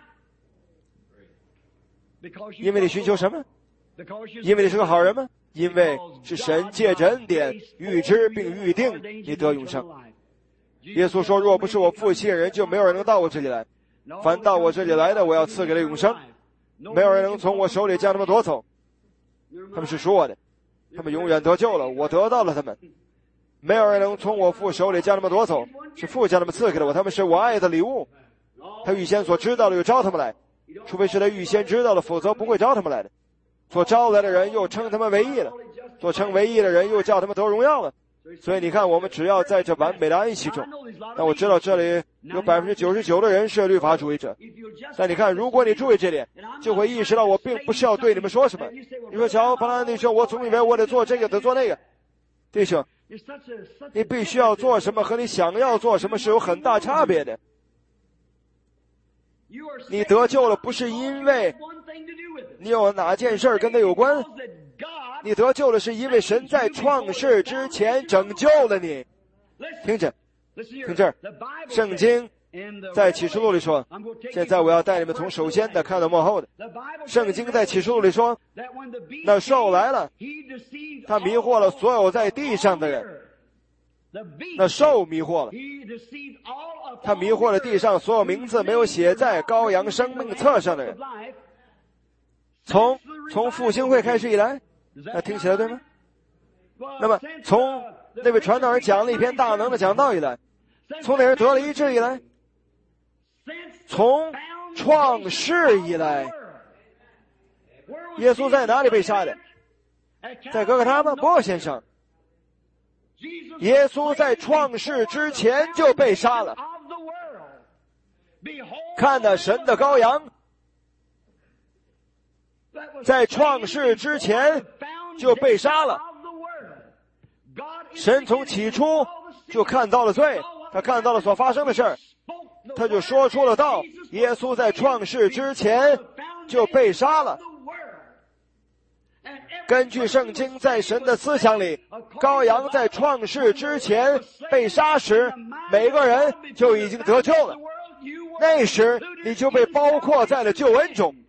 因为你寻求什么？因为你是个好人吗？因为是神借着恩典预知并预定你得永生。耶稣说，若不是我父吸引人，就没有人能到我这里来，凡到我这里来的，我要赐给他永生，没有人能从我手里将他们夺走。他们是属我的，他们永远得救了，我得到了他们，没有人能从我父手里将他们夺走，是父将他们赐给了我，他们是我爱的礼物，他预先所知道的又招他们来， 除非是他预先知道了，否则不会招他们来的。所招来的人又称他们为义了，所称为义的人又叫他们得荣耀了。所以你看，我们只要在这完美的安息中。那我知道这里有 99% 的人是律法主义者，但你看，如果你注意这点，就会意识到我并不是要对你们说什么。你说乔巴兰弟兄，我总以为我得做这个得做那个。弟兄，你必须要做什么和你想要做什么是有很大差别的。你得救了不是因为你有哪件事跟他有关，你得救了是因为神在创世之前拯救了你。听着，听这儿，圣经在启示录里说，现在我要带你们从首先的看到末后的。圣经在启示录里说，那兽来了，他迷惑了所有在地上的人。那兽迷惑了，他迷惑了地上所有名字没有写在羔羊生命册上的人。从复兴会开始以来，那听起来对吗？那么从那位传道人讲了一篇大能的讲道以来，从那人得了医治以来，从创世以来，耶稣在哪里被杀的？在哥哥他吗？不，先生，耶稣在创世之前就被杀了。看那神的羔羊，在创世之前就被杀了。神从起初就看到了罪，他看到了所发生的事儿，他就说出了道。耶稣在创世之前就被杀了。根据圣经，在神的思想里，羔羊在创世之前被杀时，每个人就已经得救了。那时你就被包括在了救恩中。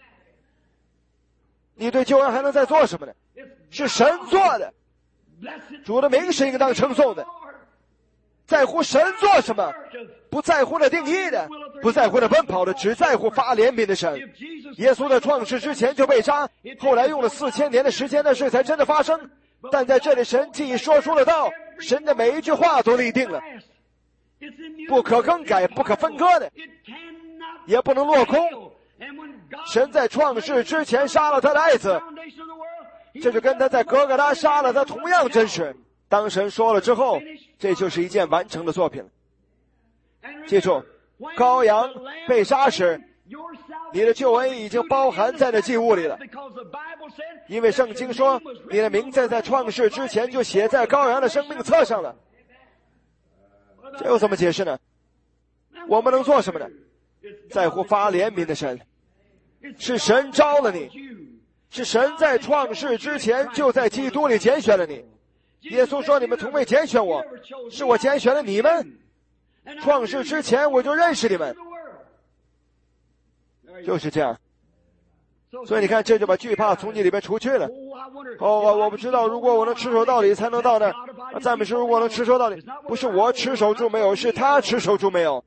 你对救恩还能再做什么呢？是神做的，主的名是应当称颂的。在乎神做什么，不在乎的定义的，不在乎的奔跑的，只在乎发怜悯的神。耶稣在创世之前就被杀，后来用了4000年的时间的事才真的发生。但在这里，神既说出了道，神的每一句话都立定了，不可更改，不可分割的，也不能落空。神在创世之前杀了他的爱子，这就跟他在哥哥他杀了他同样真实。当神说了之后，这就是一件完成的作品了。记住，羔羊被杀时，你的救恩已经包含在这祭物里了，因为圣经说你的名字在创世之前就写在羔羊的生命册上了。这又怎么解释呢？我们能做什么呢？在乎发怜悯的神，是神招了你，是神在创世之前就在基督里拣选了你。耶稣说，你们从未拣选我，是我拣选了你们。创世之前我就认识你们，就是这样。所以你看，这就把惧怕从你里边除去了。我不知道，如果我能持守道理才能到那儿。赞美诗，如果能持守道理，不是我持守住没有，是他持守住没有。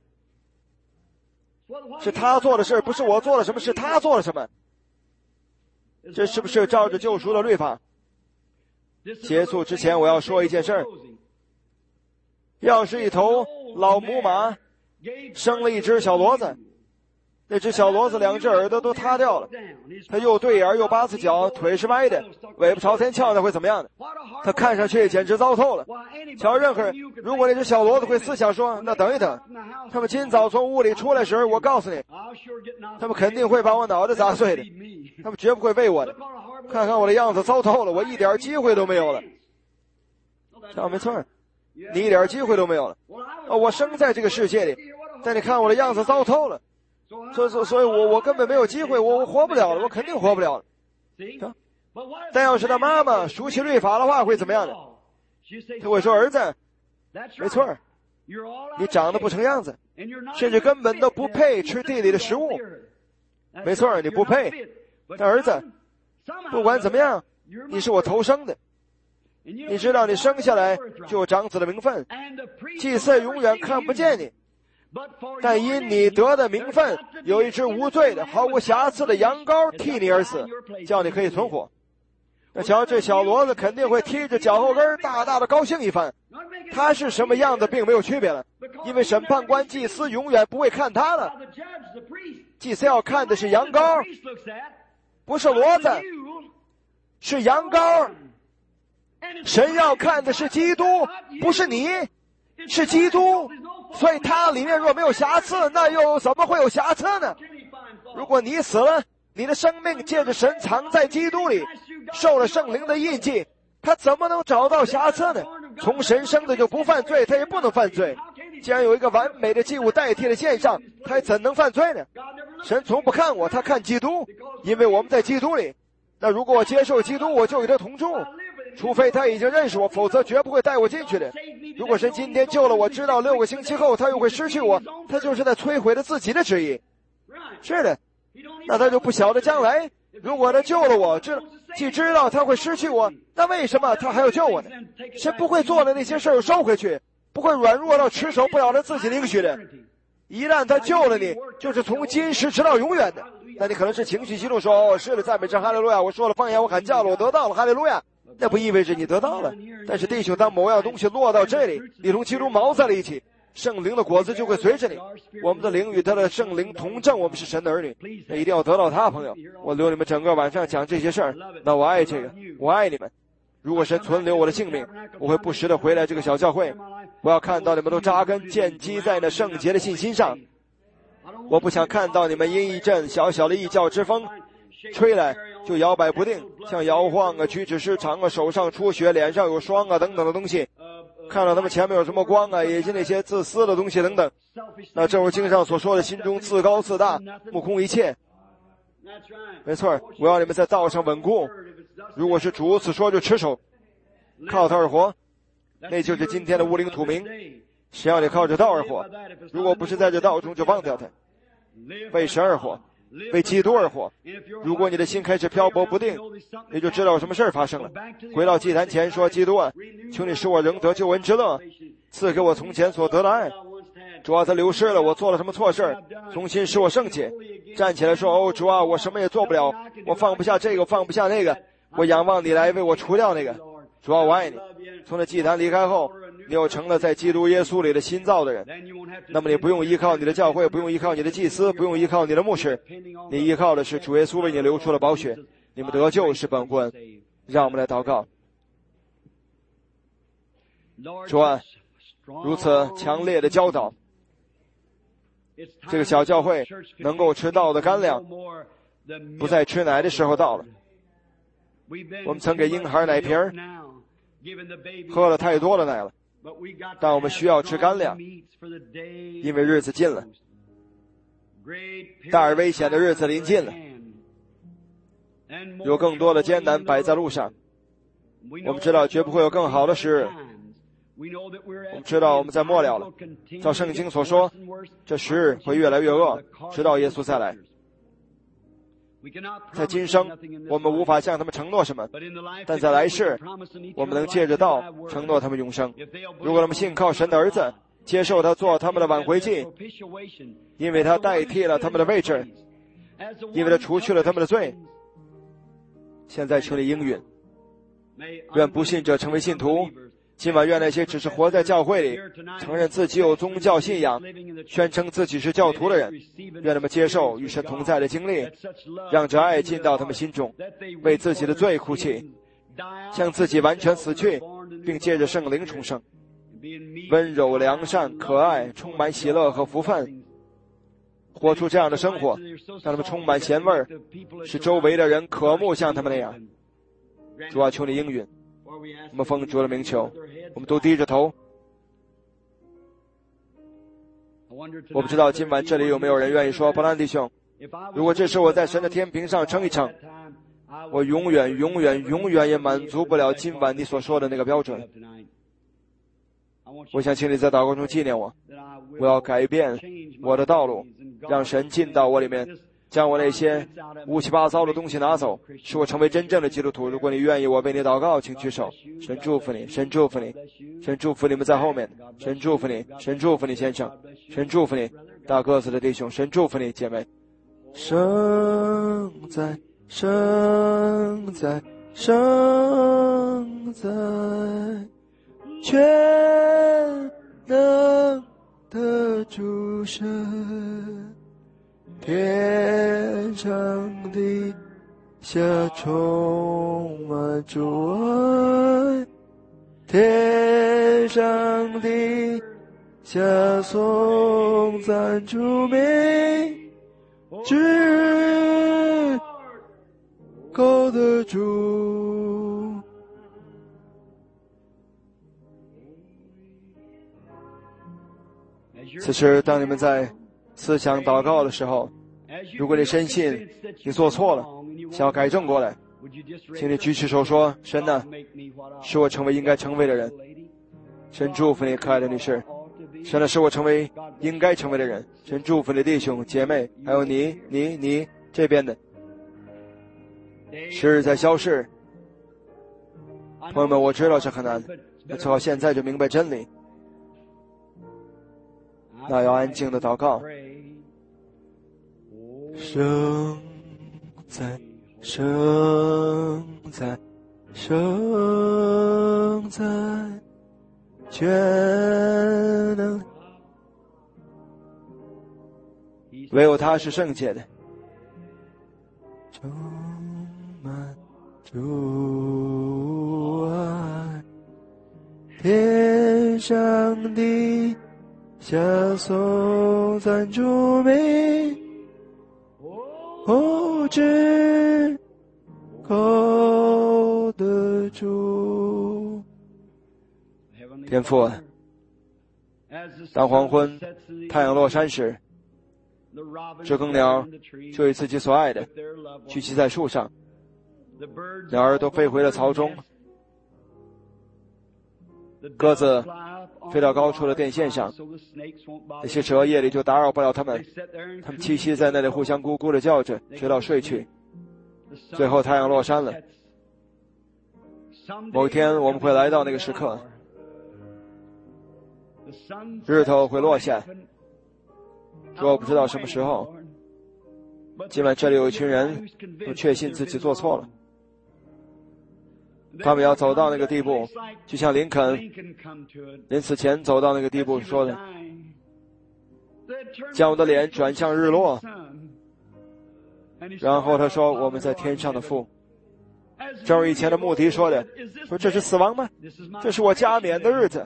是他做的事，不是我做了什么，是他做了什么。这是不是照着救赎的律法？结束之前我要说一件事儿。要是一头老母马生了一只小骡子，那只小骡子2只耳朵都塌掉了，它又对眼又8次脚，腿是歪的，尾巴朝天翘，那会怎么样呢？它看上去简直糟透了。瞧，任何人，如果那只小骡子会思想说，那等一等，他们今早从屋里出来时，我告诉你，他们肯定会把我脑袋砸碎的，他们绝不会喂我的。看看我的样子糟透了，我一点机会都没有了。这没错，你一点机会都没有了。我生在这个世界里，但你看我的样子糟透了，所以我根本没有机会，我活不了了，我肯定活不了了。但要是他妈妈熟悉律法的话，会怎么样呢？他会说，儿子，没错，你长得不成样子，甚至根本都不配吃地里的食物。没错，你不配。但儿子，不管怎么样，你是我头生的。你知道你生下来就有长子的名分，祭司永远看不见你，但因你得的名分，有一只无罪的毫无瑕疵的羊羔替你而死，叫你可以存活。那瞧，这小骡子肯定会踢着脚后跟大大的高兴一番。他是什么样子并没有区别了，因为审判官祭司永远不会看他了。 祭司要看的是羊羔，不是骡子，是羊羔。神要看的是基督，不是你，是基督。所以他里面若没有瑕疵，那又怎么会有瑕疵呢？如果你死了，你的生命借着神藏在基督里，受了圣灵的印记，他怎么能找到瑕疵呢？从神生的就不犯罪，他也不能犯罪。既然有一个完美的祭物代替了献上，他还怎能犯罪呢？神从不看我，他看基督，因为我们在基督里。那如果我接受基督，我就与他同住，除非他已经认识我，否则绝不会带我进去的。如果神今天救了我，知道6个星期后他又会失去我，他就是在摧毁了自己的旨意。是的，那他就不晓得将来。如果他救了我，既知道他会失去我，那为什么他还要救我呢？神不会做的那些事儿收回去，不会软弱到持守不了他自己领许的。一旦他救了你，就是从今时直到永远的。那你可能是情绪激动说，哦，是的，赞美神，哈利路亚，我说了方言，我喊叫了，我得到了，哈利路亚。那不意味着你得到了。但是弟兄，当某样东西落到这里，你同基督锚在了一起，圣灵的果子就会随着你。我们的灵与他的圣灵同证，我们是神的儿女。那一定要得到他，朋友。我留你们整个晚上讲这些事儿，那我爱这个，我爱你们。如果神存留我的性命，我会不时的回来这个小教会。我要看到你们都扎根建基在那圣洁的信心上。我不想看到你们因一阵小小的异教之风吹来就摇摆不定，像摇晃啊、举止失常啊、手上出血、脸上有霜啊等等的东西。看到他们前面有什么光啊，以及那些自私的东西等等。那正如经上所说的，心中自高自大，目空一切。没错，我要你们在道上稳固。如果是主此说，就持守，靠他而活，那就是今天的无灵土民。谁要你靠着道而活？如果不是在这道中，就忘掉他。为神而活，为基督而活。如果你的心开始漂泊不定，你就知道有什么事发生了。回到祭坛前说，基督啊，求你使我仍得救恩之乐，赐给我从前所得的爱。主啊，他流失了，我做了什么错事，重新使我圣洁。站起来说，哦，主啊，我什么也做不了，我放不下这个，放不下那个，我仰望你来为我除掉那个。主啊，我爱你。从这祭坛离开后，你又成了在基督耶稣里的新造的人。那么你不用依靠你的教会，不用依靠你的祭司，不用依靠你的牧师，你依靠的是主耶稣为你流出了宝血。你们得救是本乎恩。让我们来祷告。主啊，如此强烈的教导，这个小教会能够吃道的干粮，不再吃奶的时候到了。我们曾给婴孩奶瓶儿喝了太多的奶了，但我们需要吃干粮，因为日子近了，大而危险的日子临近了，有更多的艰难摆在路上。我们知道绝不会有更好的时日，我们知道我们在末了了。照圣经所说，这时日会越来越恶，直到耶稣再来。在今生我们无法向他们承诺什么，但在来世我们能借着道承诺他们永生。如果他们信靠神的儿子，接受他做他们的挽回祭，因为他代替了他们的位置，因为他除去了他们的罪。现在求你应允，愿不信者成为信徒。今晚愿那些只是活在教会里，承认自己有宗教信仰，宣称自己是教徒的人，愿他们接受与神同在的经历，让这爱进到他们心中，为自己的罪哭泣，向自己完全死去，并借着圣灵重生，温柔良善可爱，充满喜乐和福分，活出这样的生活，让他们充满咸味儿，使周围的人渴慕像他们那样。主啊，求你应允，我们奉主的名求。我们都低着头。我不知道今晚这里有没有人愿意说，伯兰弟兄，如果这时我在神的天平上称一称，我永远也满足不了今晚你所说的那个标准。我想请你在祷告中纪念我，我要改变我的道路，让神进到我里面，将我那些乌七八糟的东西拿走，使我成为真正的基督徒。如果你愿意，我为你祷告，请举手。神祝福你，神祝福你，神祝福你们在后面，神祝福你，神祝福你先生，神祝福你大个子的弟兄，神祝福你姐妹。生在生在生在全能的主神， 天上地下充满主爱，天上地下颂赞主名，至高的主。此时当你们在思想祷告的时候，如果你深信你做错了，想要改正过来，请你举起手说，神啊，使我成为应该成为的人。神祝福你，可爱的女士。神啊，使我成为应该成为的人。神祝福你的弟兄姐妹，还有你这边的。时日在消逝，朋友们，我知道这很难，最好现在就明白真理。那要安静的祷告。生在全能，唯有他是圣洁的，充满主爱，天上地下颂赞主名，至高的主。天父，当黄昏太阳落山时，知更鸟就以自己所爱的聚集在树上，鸟儿都飞回了巢中，鸽子飞到高处的电线上，那些蛇夜里就打扰不了它们，它们栖息在那里互相咕咕地叫着，直到睡去。最后太阳落山了，某天我们会来到那个时刻，日头会落下，说我不知道什么时候。今晚这里有一群人都确信自己做错了，他们要走到那个地步，就像林肯临死前走到那个地步说的，将我的脸转向日落。然后他说，我们在天上的父，正如以前的穆迪说的，说这是死亡吗？这是我加冕的日子。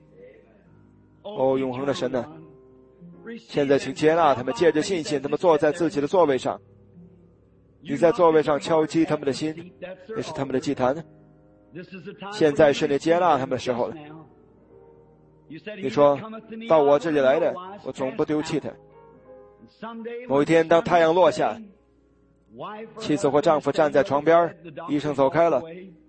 哦，永恒的神呢，现在请接纳他们，借着信心他们坐在自己的座位上，你在座位上敲击他们的心，也是他们的祭坛。现在是你接纳他们的时候了。你说到我这里来的，我总不丢弃他。某一天当太阳落下，妻子或丈夫站在床边，医生走开了。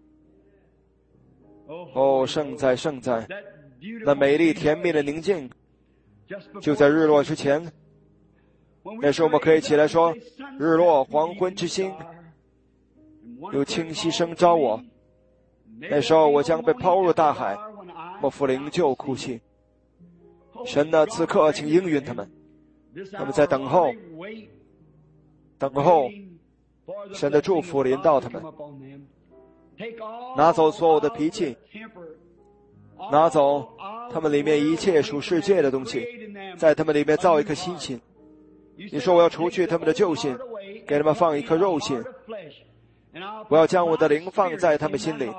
哦，圣在，那美丽甜蜜的宁静就在日落之前。那时我们可以起来说，日落黄昏之星有清晰声招我。那时候我将被抛入大海，莫负灵柩哭泣。神啊，此刻请应允他们，他们在等候神的祝福临到他们。拿走所有的脾气，拿走他们里面一切属世界的东西，在他们里面造一颗新心。你说我要除去他们的旧心，给他们放一颗肉心，我要将我的灵放在他们心里，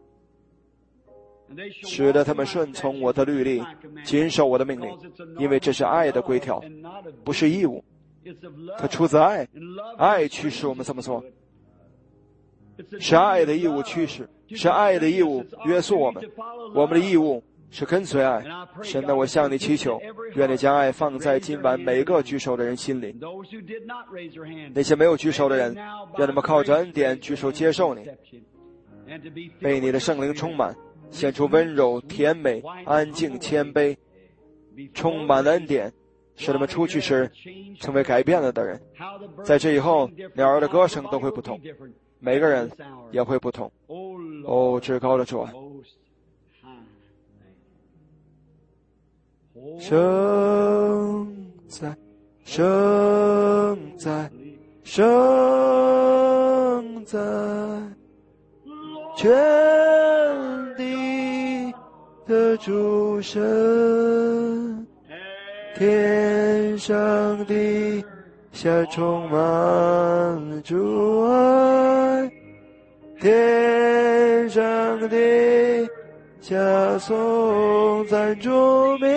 使得他们顺从我的律例，谨守我的命令，因为这是爱的规条，不是义务，它出自爱，爱驱使我们这么做，是爱的义务驱使，是爱的义务约束我们，我们的义务是跟随爱。神啊，我向你祈求，愿你将爱放在今晚每个举手的人心里。那些没有举手的人，让他们靠着恩典举手接受你，被你的圣灵充满，显出温柔、甜美、安静、谦卑，充满了恩典，使他们出去时成为改变了的人。在这以后，鸟儿的歌声都会不同，每个人也会不同。哦，至高的主啊，生在全地的主神，天上地下充满主爱，天上地下颂赞主名，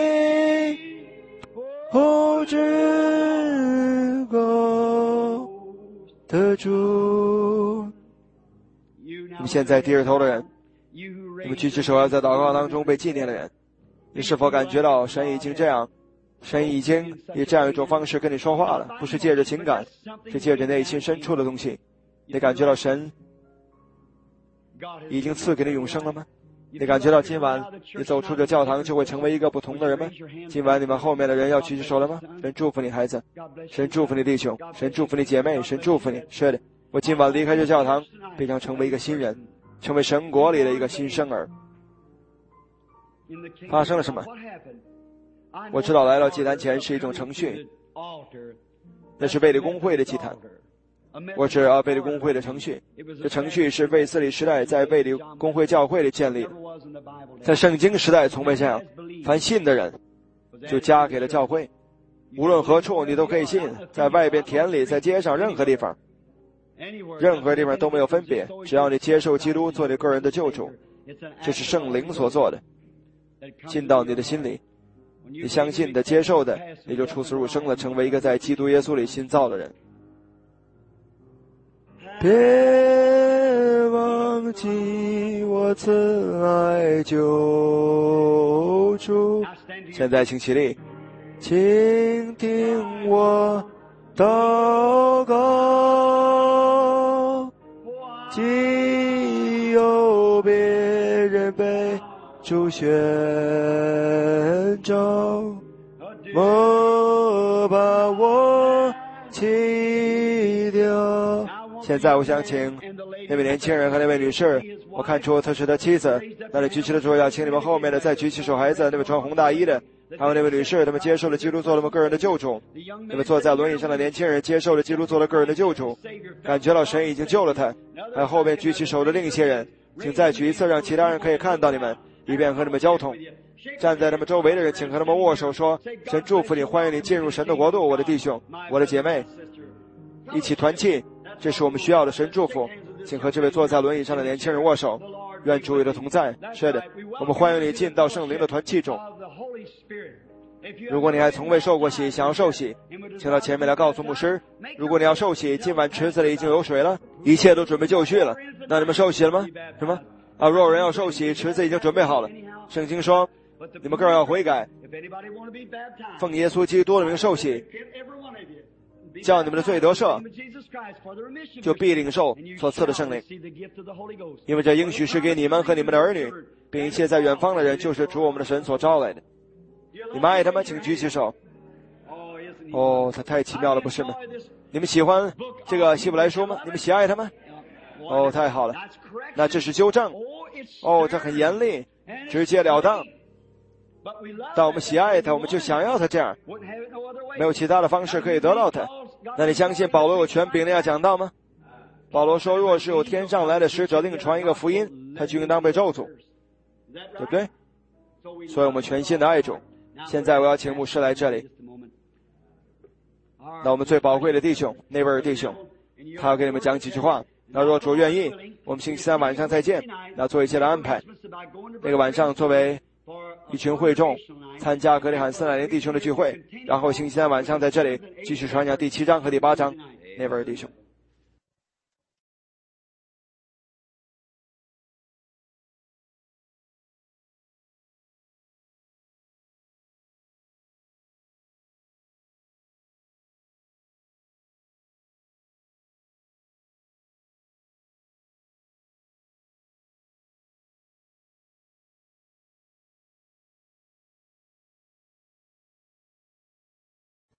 至高的主。你们现在低着头的人，你们举起手要在祷告当中被纪念的人，你是否感觉到神已经以这样一种方式跟你说话了？不是借着情感，是借着内心深处的东西。你感觉到神已经赐给你永生了吗？你感觉到今晚你走出这教堂就会成为一个不同的人吗？今晚你们后面的人要举起手了吗？神祝福你孩子，神祝福你弟兄，神祝福你姐妹，神祝福你。是的，我今晚离开这教堂必将成为一个新人，成为神国里的一个新生儿。发生了什么？我知道来到祭坛前是一种程序，那是卫理公会的祭坛。我指卫理公会的程序，这程序是卫斯理时代在卫理公会教会里建立的，在圣经时代从未这样，凡信的人就加给了教会，无论何处你都可以信，在外边田里，在街上，任何地方都没有分别，只要你接受基督做你个人的救主，这是圣灵所做的，进到你的心里，你相信的接受的，你就出死入生了，成为一个在基督耶稣里新造的人。别忘记我慈爱救主。现在请起立，请听我祷告。既有别人被主选召，莫把我弃掉。现在我想请那位年轻人和那位女士，我看出她是他妻子，那里举起的主要请你们后面的再举起手孩子，那位穿红大衣的，还有那位女士，他们接受了基督做了他们个人的救主，那位坐在轮椅上的年轻人接受了基督做了个人的救主，感觉到神已经救了他，还有后面举起手的另一些人，请再举一次，让其他人可以看到你们，以便和你们交通。站在他们周围的人，请和他们握手，说神祝福你，欢迎你进入神的国度，我的弟兄，我的姐妹，一起团契，这是我们需要的神祝福。请和这位坐在轮椅上的年轻人握手，愿主与他同在。是的，我们欢迎你进到圣灵的团契中。如果你还从未受过洗，想要受洗，请到前面来告诉牧师。如果你要受洗，今晚池子里已经有水了，一切都准备就绪了。那你们受洗了吗？什么？若有人要受洗，池子已经准备好了。圣经说，你们个人要悔改，奉耶稣基督的名受洗，叫你们的罪得赦，就必领受所赐的圣灵。因为这应许是给你们和你们的儿女，并一切在远方的人，就是主我们的神所招来的。你们爱他们，请举起手。他太奇妙了，不是吗？你们喜欢这个希伯来书吗？你们喜爱他吗？太好了，那这是纠正。这很严厉，直截了当。但我们喜爱他，我们就想要他这样，没有其他的方式可以得到他。那你相信保罗有权柄那样讲道吗？保罗说，若是有天上来的使者另传一个福音，他就应当被咒诅，对不对？所以我们全心的爱主。现在我要请牧师来这里，那我们最宝贵的弟兄，那位弟兄，他要给你们讲几句话。那若主愿意，我们星期三晚上再见，那做一切的安排。那个晚上作为一群会众参加格里罕斯乃林弟兄的聚会，然后星期三晚上在这里继续传讲第7章和第8章。那位弟兄。